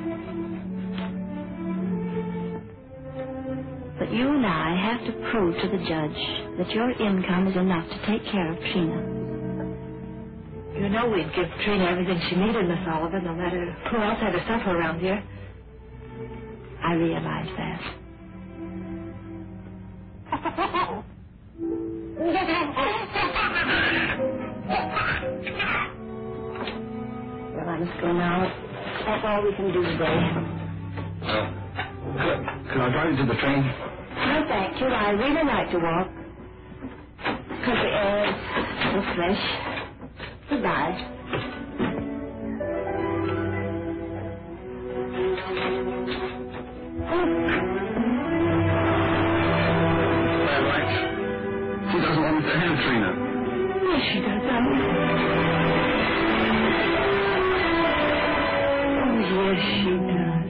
But you and I have to prove to the judge that your income is enough to take care of Trina. You know we'd give Trina everything she needed, Miss Oliver, no matter who else had to suffer around here. I realize that. Well, I must go now. That's all we can do today. Could I drive you to the train? No, thank you. I really like to walk. Country air is fresh. Goodbye. Well, right. She doesn't want me to have Trina. Yes, she does. Oh, yes, she does.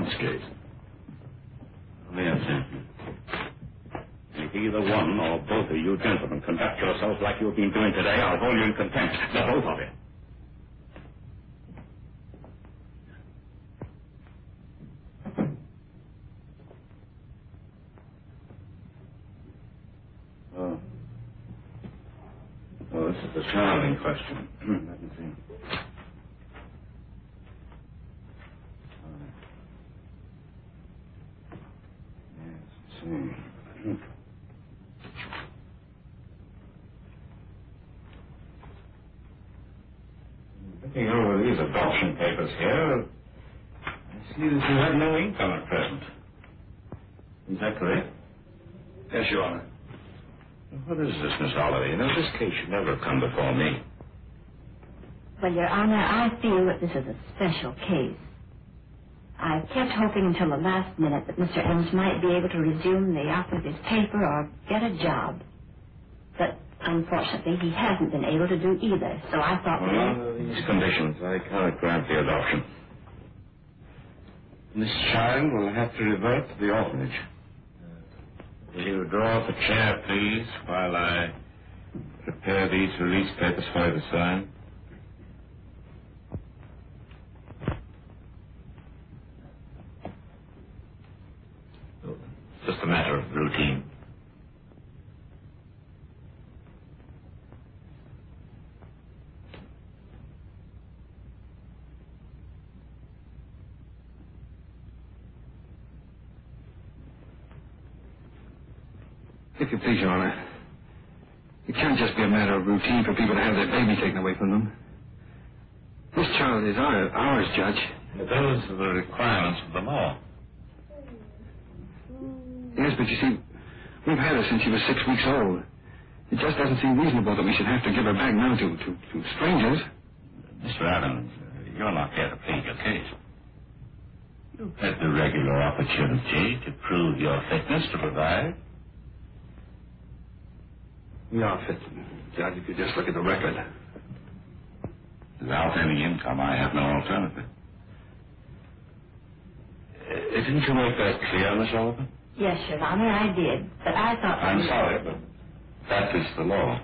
this case. Only a sentence. If either one or both of you gentlemen conduct yourselves like you've been doing today, I'll hold you in contempt. The both of you. Oh, this is the child in question. Let me see. Yes, see. Looking over these adoption papers here, I see that you have no income at present. Is that correct? Yes, Your Honor. What is this, Miss Oliver? You know, this case should never have come before me. Well, Your Honor, I feel that this is a special case. I kept hoping until the last minute that Mr. Evans might be able to resume the operative paper or get a job. But unfortunately, he hasn't been able to do either, so I thought... Well, under these conditions, I can't grant the adoption. This child will have to revert to the orphanage. Will you draw up a chair, please, while I prepare these release papers for you to sign? Just a matter of routine. If you please, Your Honor, it can't just be a matter of routine for people to have their baby taken away from them. This child is ours, Judge. Those are the requirements of the law. Yes, but you see, we've had her since she was 6 weeks old. It just doesn't seem reasonable that we should have to give her back now to strangers. Mr. Adams, you're not here to plead your case. You've had the regular opportunity to prove your fitness to provide. We are fit, Judge, if you just look at the record. Without any income, I have no alternative. Didn't you make that clear, Miss Oliver? Yes, Your Honor, I did. But I thought... I'm sorry, but that is the law.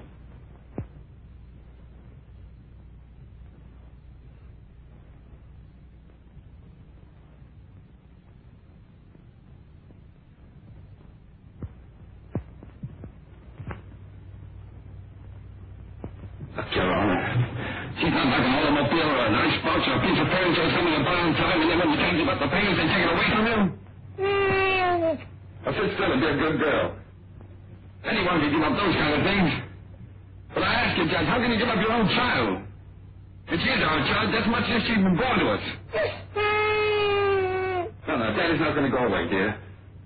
Look, Your Honor, she's not like an automobile or an icebox or a piece of furniture or something to buy on time, and then when the time you got the papers, they take it away from you. Now, sit still and be a good girl. Anyone can give up those kind of things. But I ask you, Judge, how can you give up your own child? If she is our child, that's much as she's been born to us. No, Daddy's not going to go away, dear.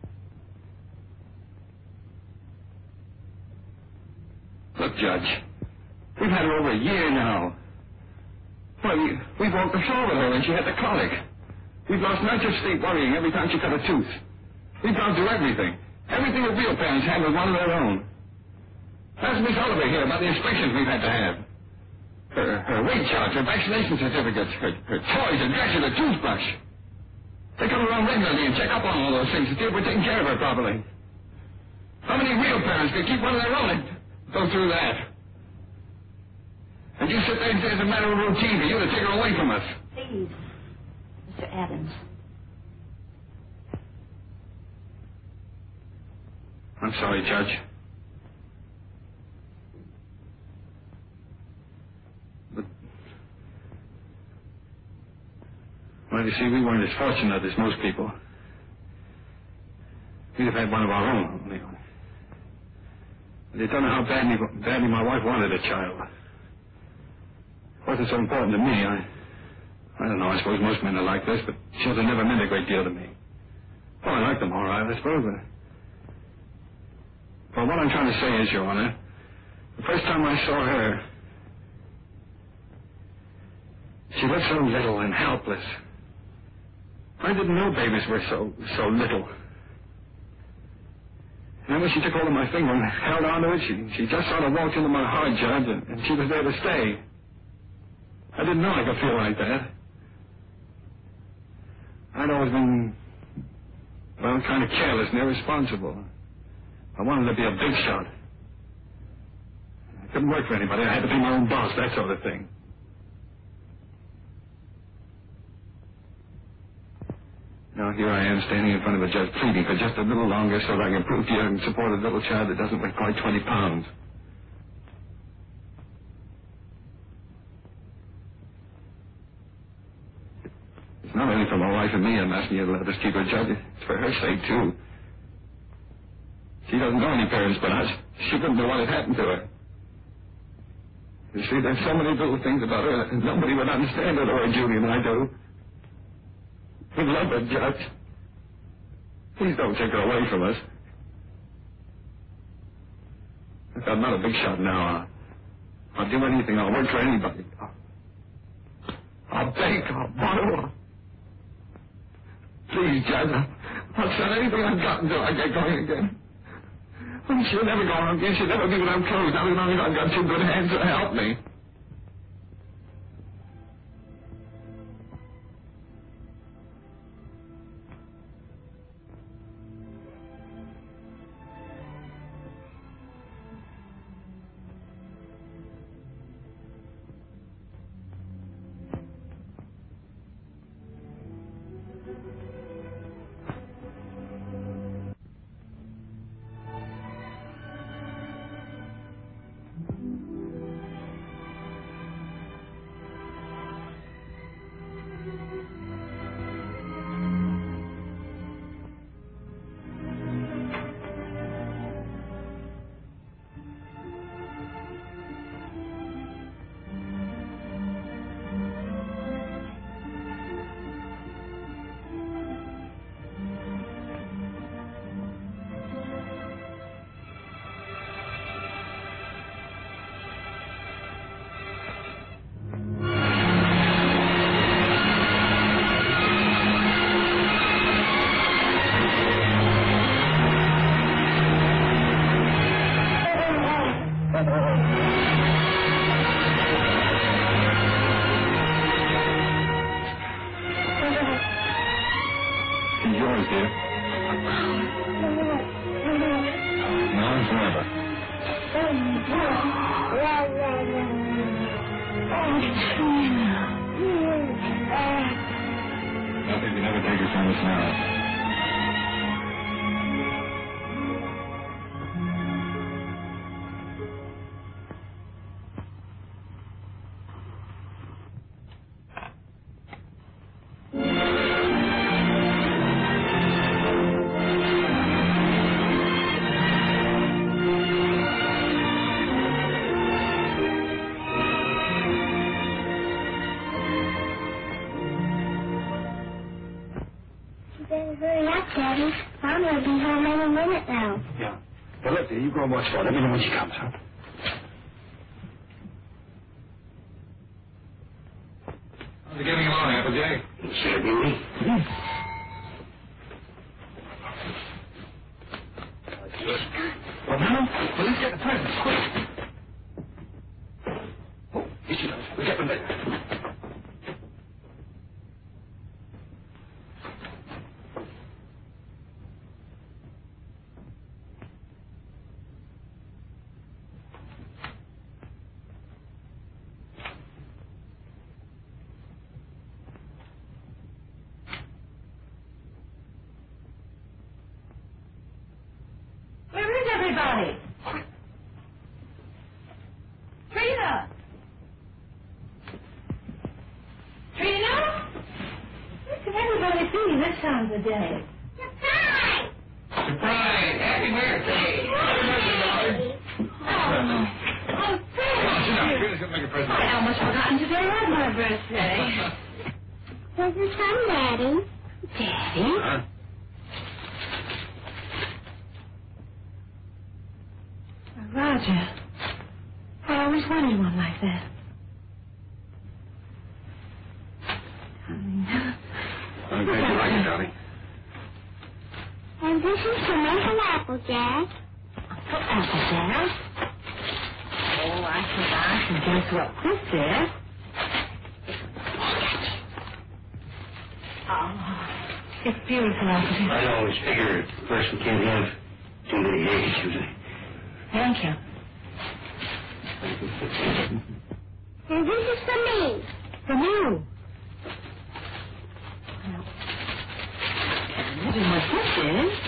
Look, Judge, we've had her over a year now. Well, we walked the floor with her when she had the colic. We've lost nights of sleep worrying every time she cut a tooth. We've gone through everything. Everything that real parents have with one of their own. Ask Miss Oliver here about the inspections we've had to have. Her weight charts, her vaccination certificates, her toys, her dresses, her toothbrush. They come around regularly and check up on all those things to see if we're taking care of her properly. How many real parents could keep one of their own and go through that? And you sit there and say it's a matter of routine for you to take her away from us. Please, Mr. Adams. I'm sorry, Judge. But, well, you see, we weren't as fortunate as most people. We'd have had one of our own. But you don't know how badly my wife wanted a child. It wasn't so important to me. I don't know, I suppose most men are like this, but children never meant a great deal to me. Oh, I like them all right, I suppose, but what I'm trying to say is, Your Honor, the first time I saw her, she looked so little and helpless. I didn't know babies were so little. And when she took hold of my finger and held onto it, she just sort of walked into my heart, Judge, and she was there to stay. I didn't know I could feel like that. I'd always been Well, kind of careless and irresponsible. I wanted to be a big shot. I couldn't work for anybody. I had to be my own boss, that sort of thing. Now here I am standing in front of a judge pleading for just a little longer so that I can prove to you I can support a little child that doesn't weigh quite 20 pounds. It's not only for my wife and me I'm asking you to let us keep her, Judge. It's for her sake, too. She doesn't know any parents but us. She wouldn't know what had happened to her. You see, there's so many little things about her that nobody would understand her the way Julie and I do. We love her, Judge. Please don't take her away from us. Look, I'm not a big shot now. I'll do anything. I'll work for anybody. I'll beg. I'll borrow. Please, Judge. I'll sell anything I've got until I get going again. She'll never go on again. She'll never be without clothes. Not as long as I've got two good hands to help me. Daddy. Mom will be home any minute now. Yeah. Well, look, you go and watch for her. Let me know when she comes, huh? How's it getting along, Applejack? Sure, Billy. Well, now? Well, let's get the presents, quick. Oh, here she comes. We'll get them later. Everybody! Trina! Trina? What can everybody see this time of the day? Surprise! Surprise! Happy birthday! Oh, Fred! Trina's gonna make a present. I almost forgotten today was my birthday. Present from Daddy. Daddy? Huh? Roger, I always wanted one like that. I'm glad you like it, darling. And this is from Uncle Applejack. Uncle Applejack? Oh, I forgot. And guess what this is? Oh, It's beautiful, Alfred. I always figure a person can't have too many eggs, you know. Thank you. And this is for me. From you. Well, I don't know what this is.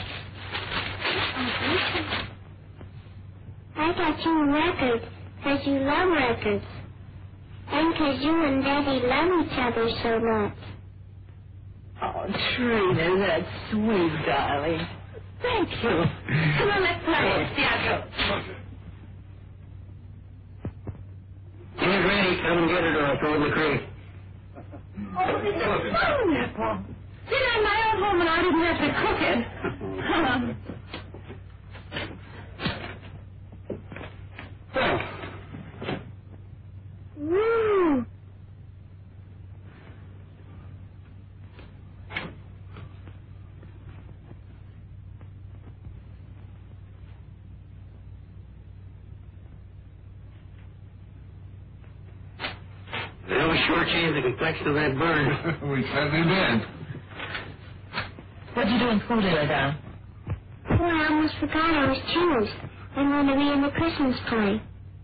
I got you a record because you love records. And because you and Daddy love each other so much. Oh, Trina, that's sweet, darling. Thank you. Come on, let's play. See how it goes. Get it ready. Come and get it or I'll throw it in the creek. Oh, this is wonderful. Dinner in my own home and I didn't have to cook it. Woo! Well, we sure changed the complexion of that bird. We certainly did. What'd you do in school today, Don? Oh, I almost forgot I was Jewish. I'm going to be in the Christmas play.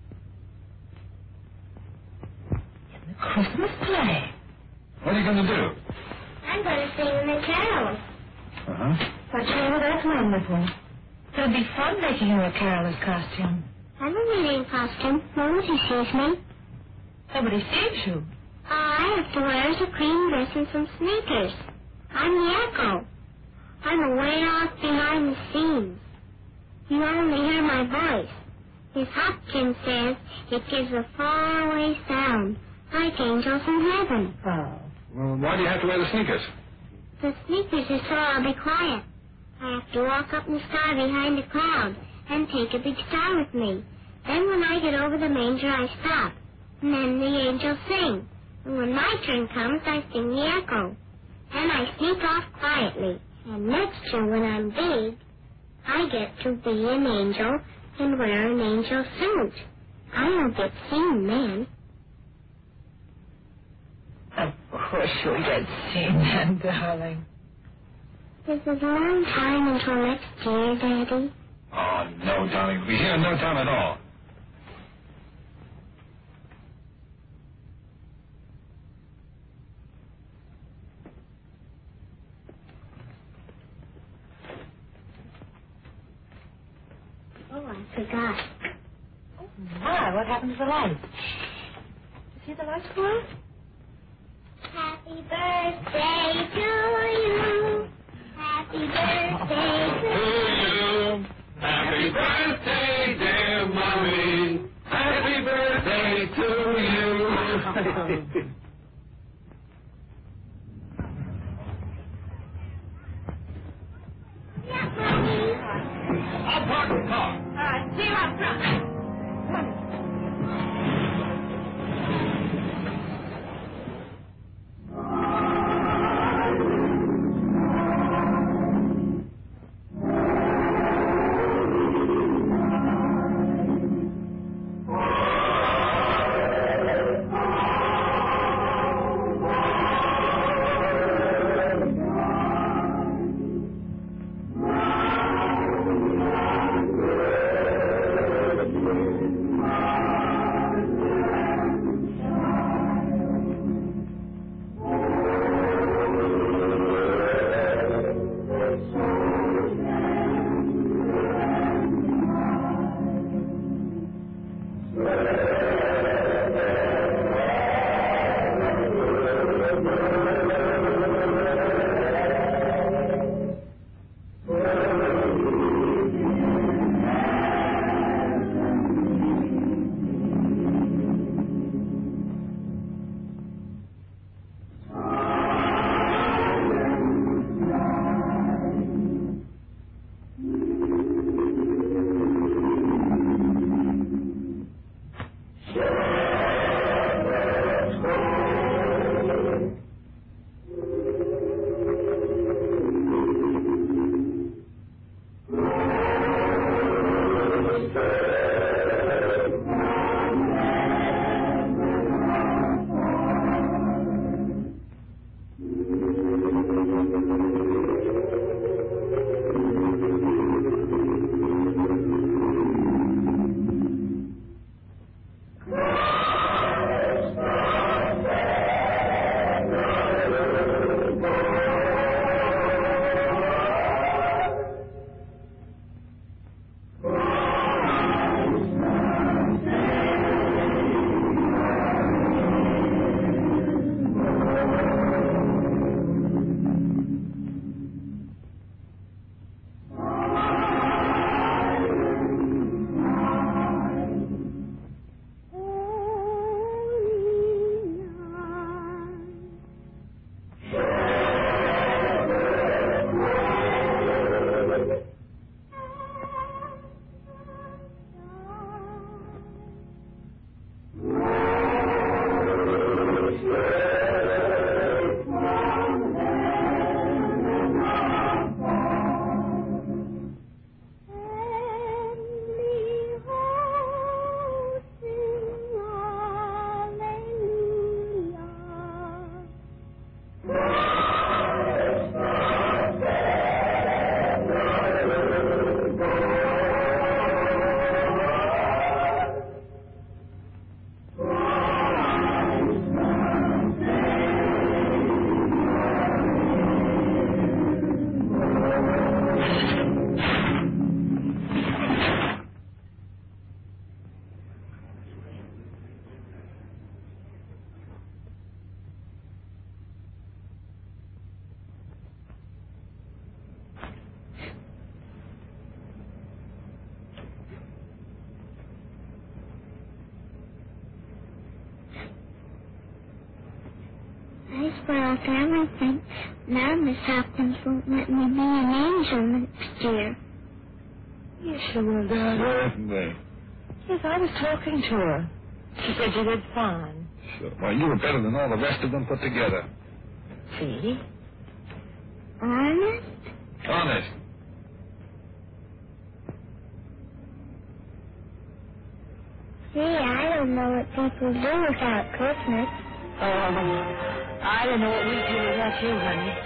Christmas play. What are you going to do? I'm going to sing in the carols. Uh-huh. Well, that's wonderful. It'll be fun making you a carol's costume. I don't need any costume. Nobody sees me. Nobody sees you. All I have to wear is a cream dress and some sneakers. I'm the echo. I'm way off behind the scenes. You only hear my voice. Miss Hopkins says it gives a faraway sound, like angels in heaven. Oh. Well, why do you have to wear the sneakers? The sneakers is so I'll be quiet. I have to walk up in the sky behind a cloud and take a big star with me. Then when I get over the manger, I stop. And then the angels sing. And when my turn comes, I sing the echo. Then I sneak off quietly. And next year, when I'm big, I get to be an angel and wear an angel suit. I'll get seen then. Of course you'll get seen then, darling. Is it a long time until next year, Daddy? Oh, no, darling. We'll be here in no time at all. Oh, I forgot. My, what happened to the lights? See the lights go out? Happy birthday to you. Happy birthday to you. Happy birthday, dear Mommy. Happy birthday to you. Yeah, Mommy. I'll park the car. All right, see you out front. spoiled everything. Now Miss Hopkins won't let me be an angel next year. Yes, she will, darling. Certainly. Yes, I was talking to her. She said you did fine. Sure. Well, you were better than all the rest of them put together. See? Honest? Honest. See, I don't know what people do without Christmas. Oh, I don't know what we do without you, honey.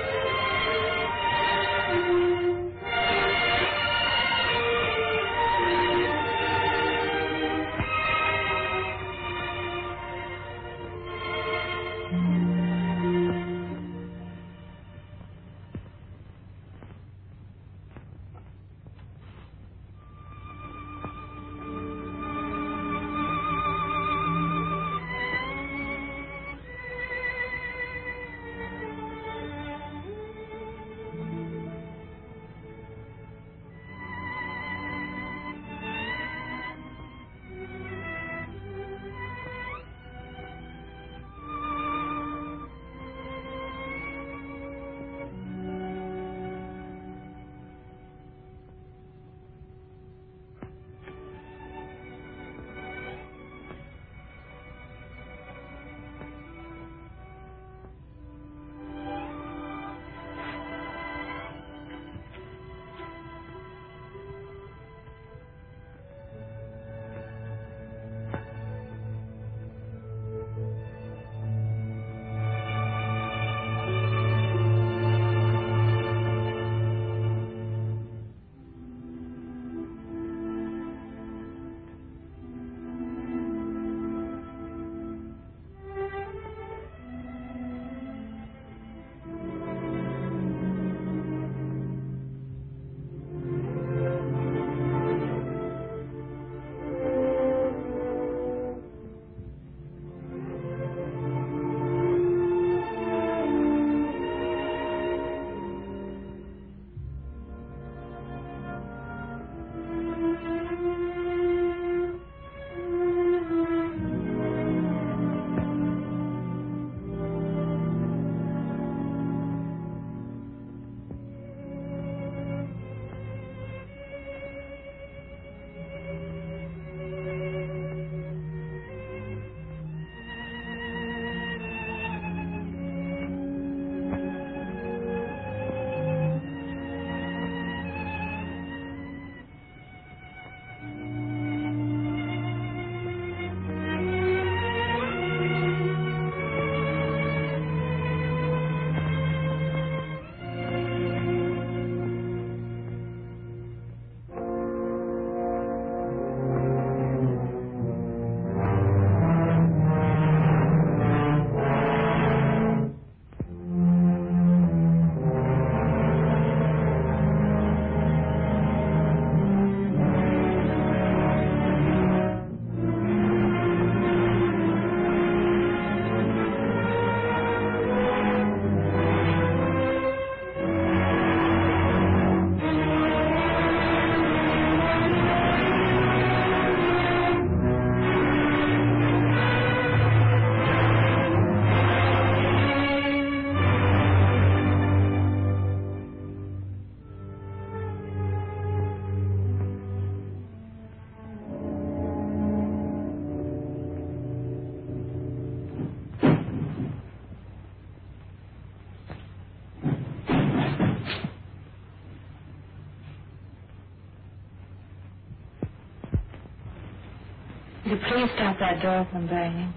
Would you please stop that door from banging?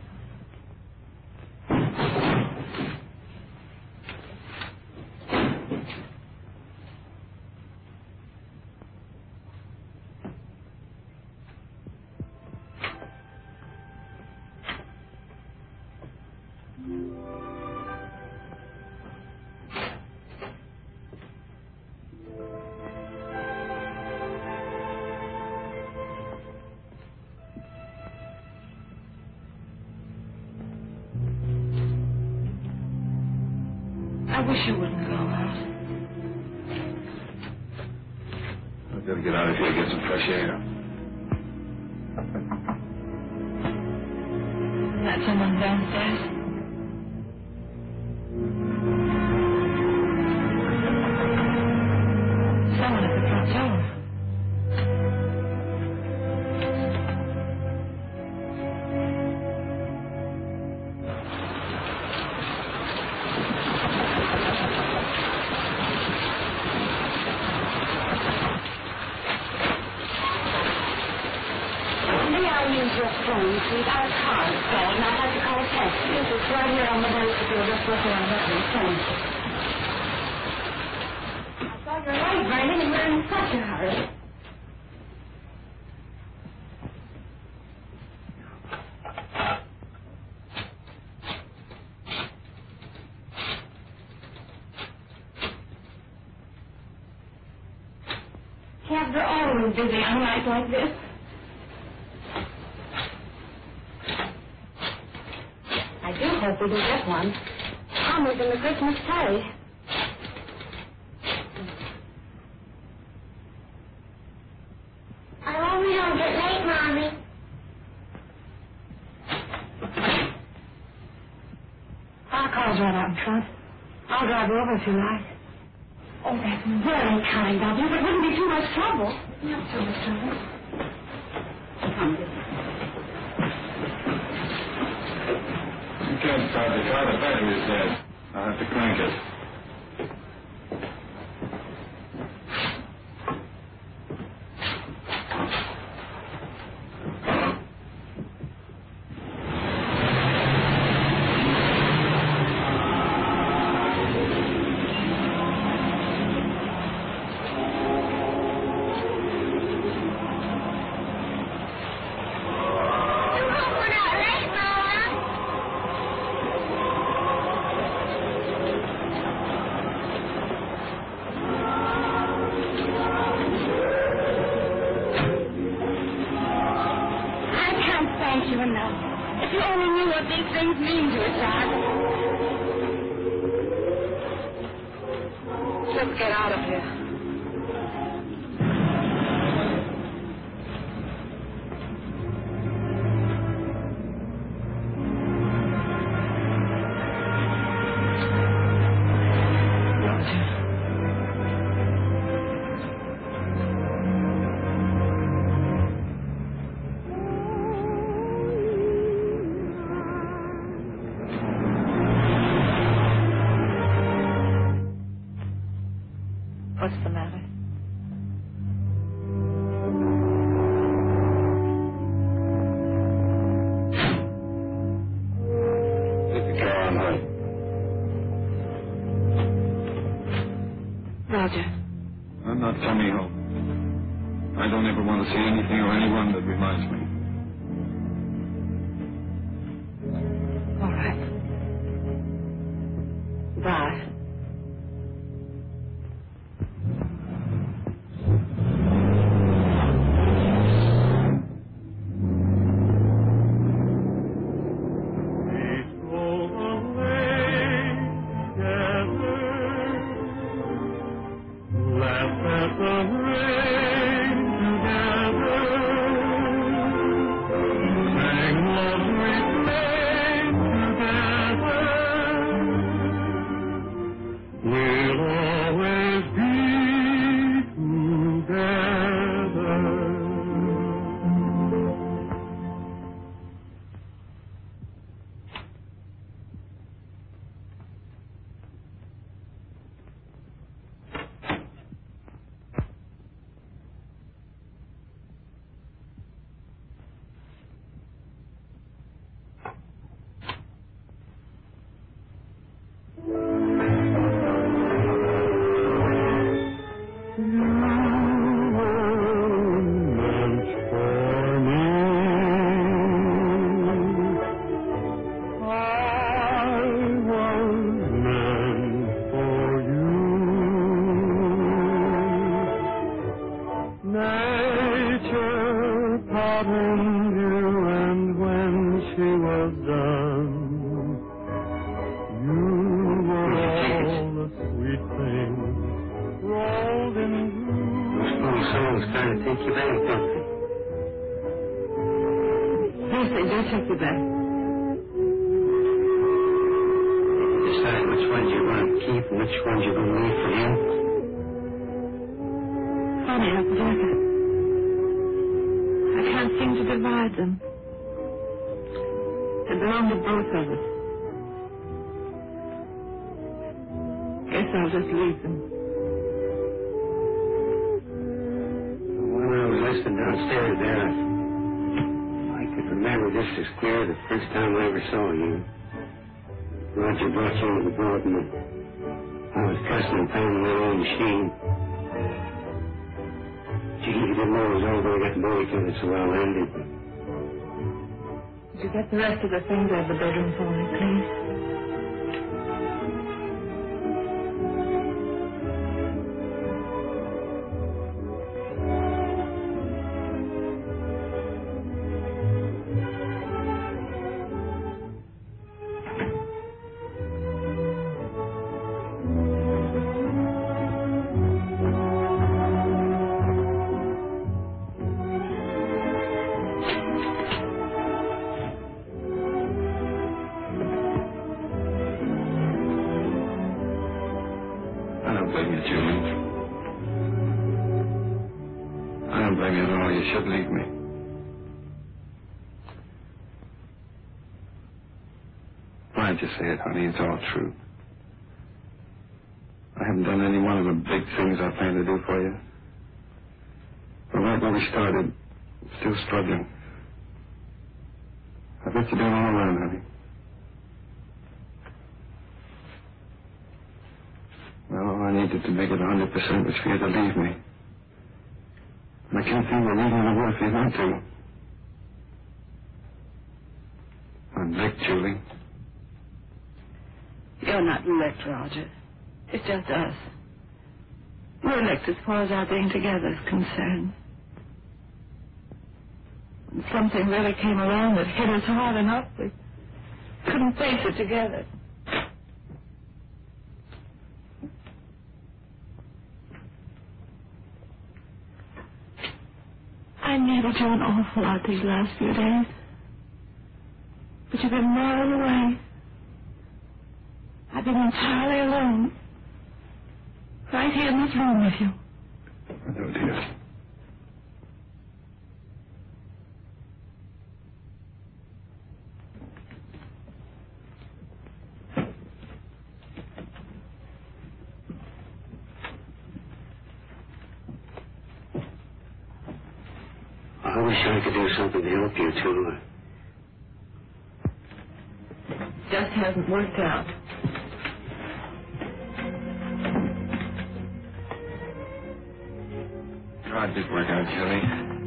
I wish you wouldn't go out. I've got to get out of here and get some fresh air. Is that someone downstairs? car is stalled, and I'd like to call a taxi. Yes, it's right here on the bicycle. Just working on that one. Thanks. I saw your light burning, and we're in such a hurry. Cabs are always busy on a night like this. I do hope we can get one. Almost in the Christmas party. I hope we don't get late, Mommy. Our car's right out in front. I'll drive you over if you like. Oh, that's very kind of you, but it wouldn't be too much trouble. Not too much trouble. Come, dear. You can't start the car. The battery's dead. I'll have to crank it. If you only knew what these things mean to us, Doc. Let's get out of here. What's the matter? Get the car on home. Roger. I'm not coming home. I don't ever want to see anything or anyone that reminds me. All right. Bye. just as clear the first time I ever saw you. Roger brought you into the garden. I was cussing and pounding my own machine. Gee, you didn't know it was over. I got the boy killed so well ended. Would you get the rest of the things out of the bedroom for me, please? Say it, honey. It's all true. I haven't done any one of the big things I planned to do for you. But right where we started, I'm still struggling. I bet you're doing all around, honey. Well, all I needed to make it 100% was for you to leave me. And I can't think of leaving the world if you want to. I'm licked, Julie. You're not licked, Roger. It's just us. We're licked as far as our being together is concerned. When something really came along that hit us hard enough, we couldn't face it together. I needed you an awful lot these last few days. But you've been miles away. I've been entirely alone. Right here in this room with you. I know, dear. I wish I could do something to help you, too. Just hasn't worked out. God did work out, Julie.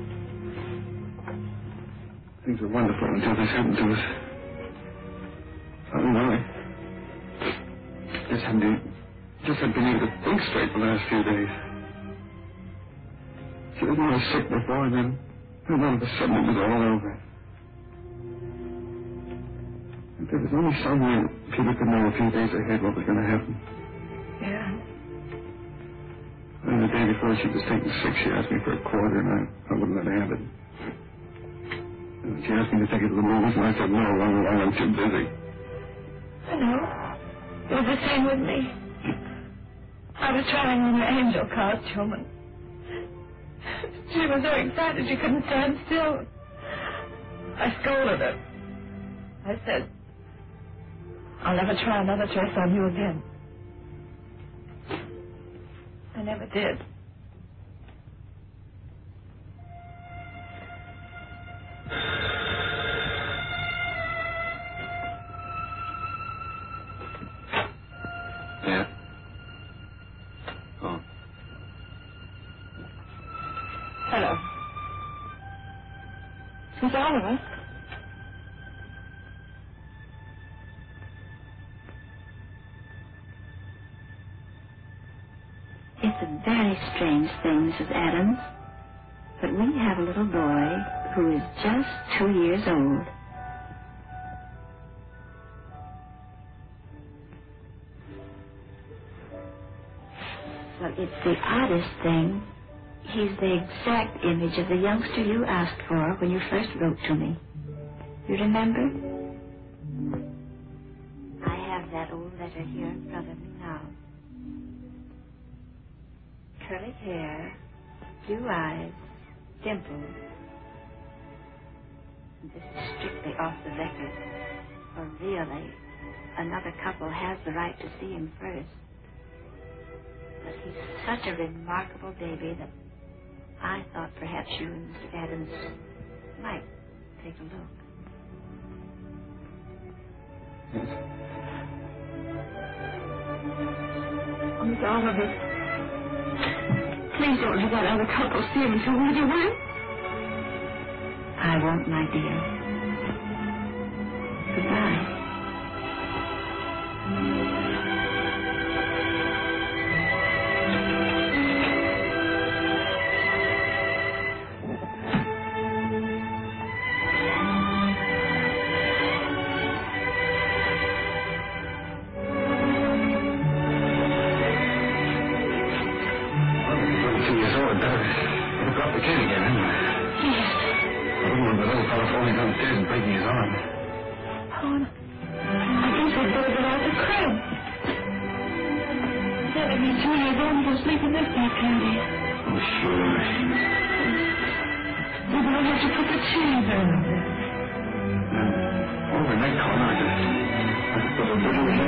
Things were wonderful until this happened to us. I don't know. I just haven't been able to think straight the last few days. She was really sick before, and then all of a sudden it was all over. If there was only some way people could know a few days ahead what was going to happen. Yeah. And the day before she was taking sick, she asked me for a quarter, and I wouldn't let her have it. And she asked me to take her to the movies, and I said, no, I'm too busy. I know. It was the same with me. I was trying on an angel costume, and she was so excited she couldn't stand still. I scolded her. I said, I'll never try another dress on you again. I never did. Yeah? Oh. Hello. It's all of us. It's a very strange thing, Mrs. Adams, but we have a little boy who is just 2 years old. Well, it's the oddest thing. He's the exact image of the youngster you asked for when you first wrote to me. You remember? I have that old letter here in front of me now. Curly hair, blue eyes, dimples. This is strictly off the record. For really, another couple has the right to see him first. But he's such a remarkable baby that I thought perhaps you and Mr. Adams might take a look. all of it. Please don't let that other couple see him until we do, will you? I won't, my dear. Goodbye. Overnight, Connor, I could put a little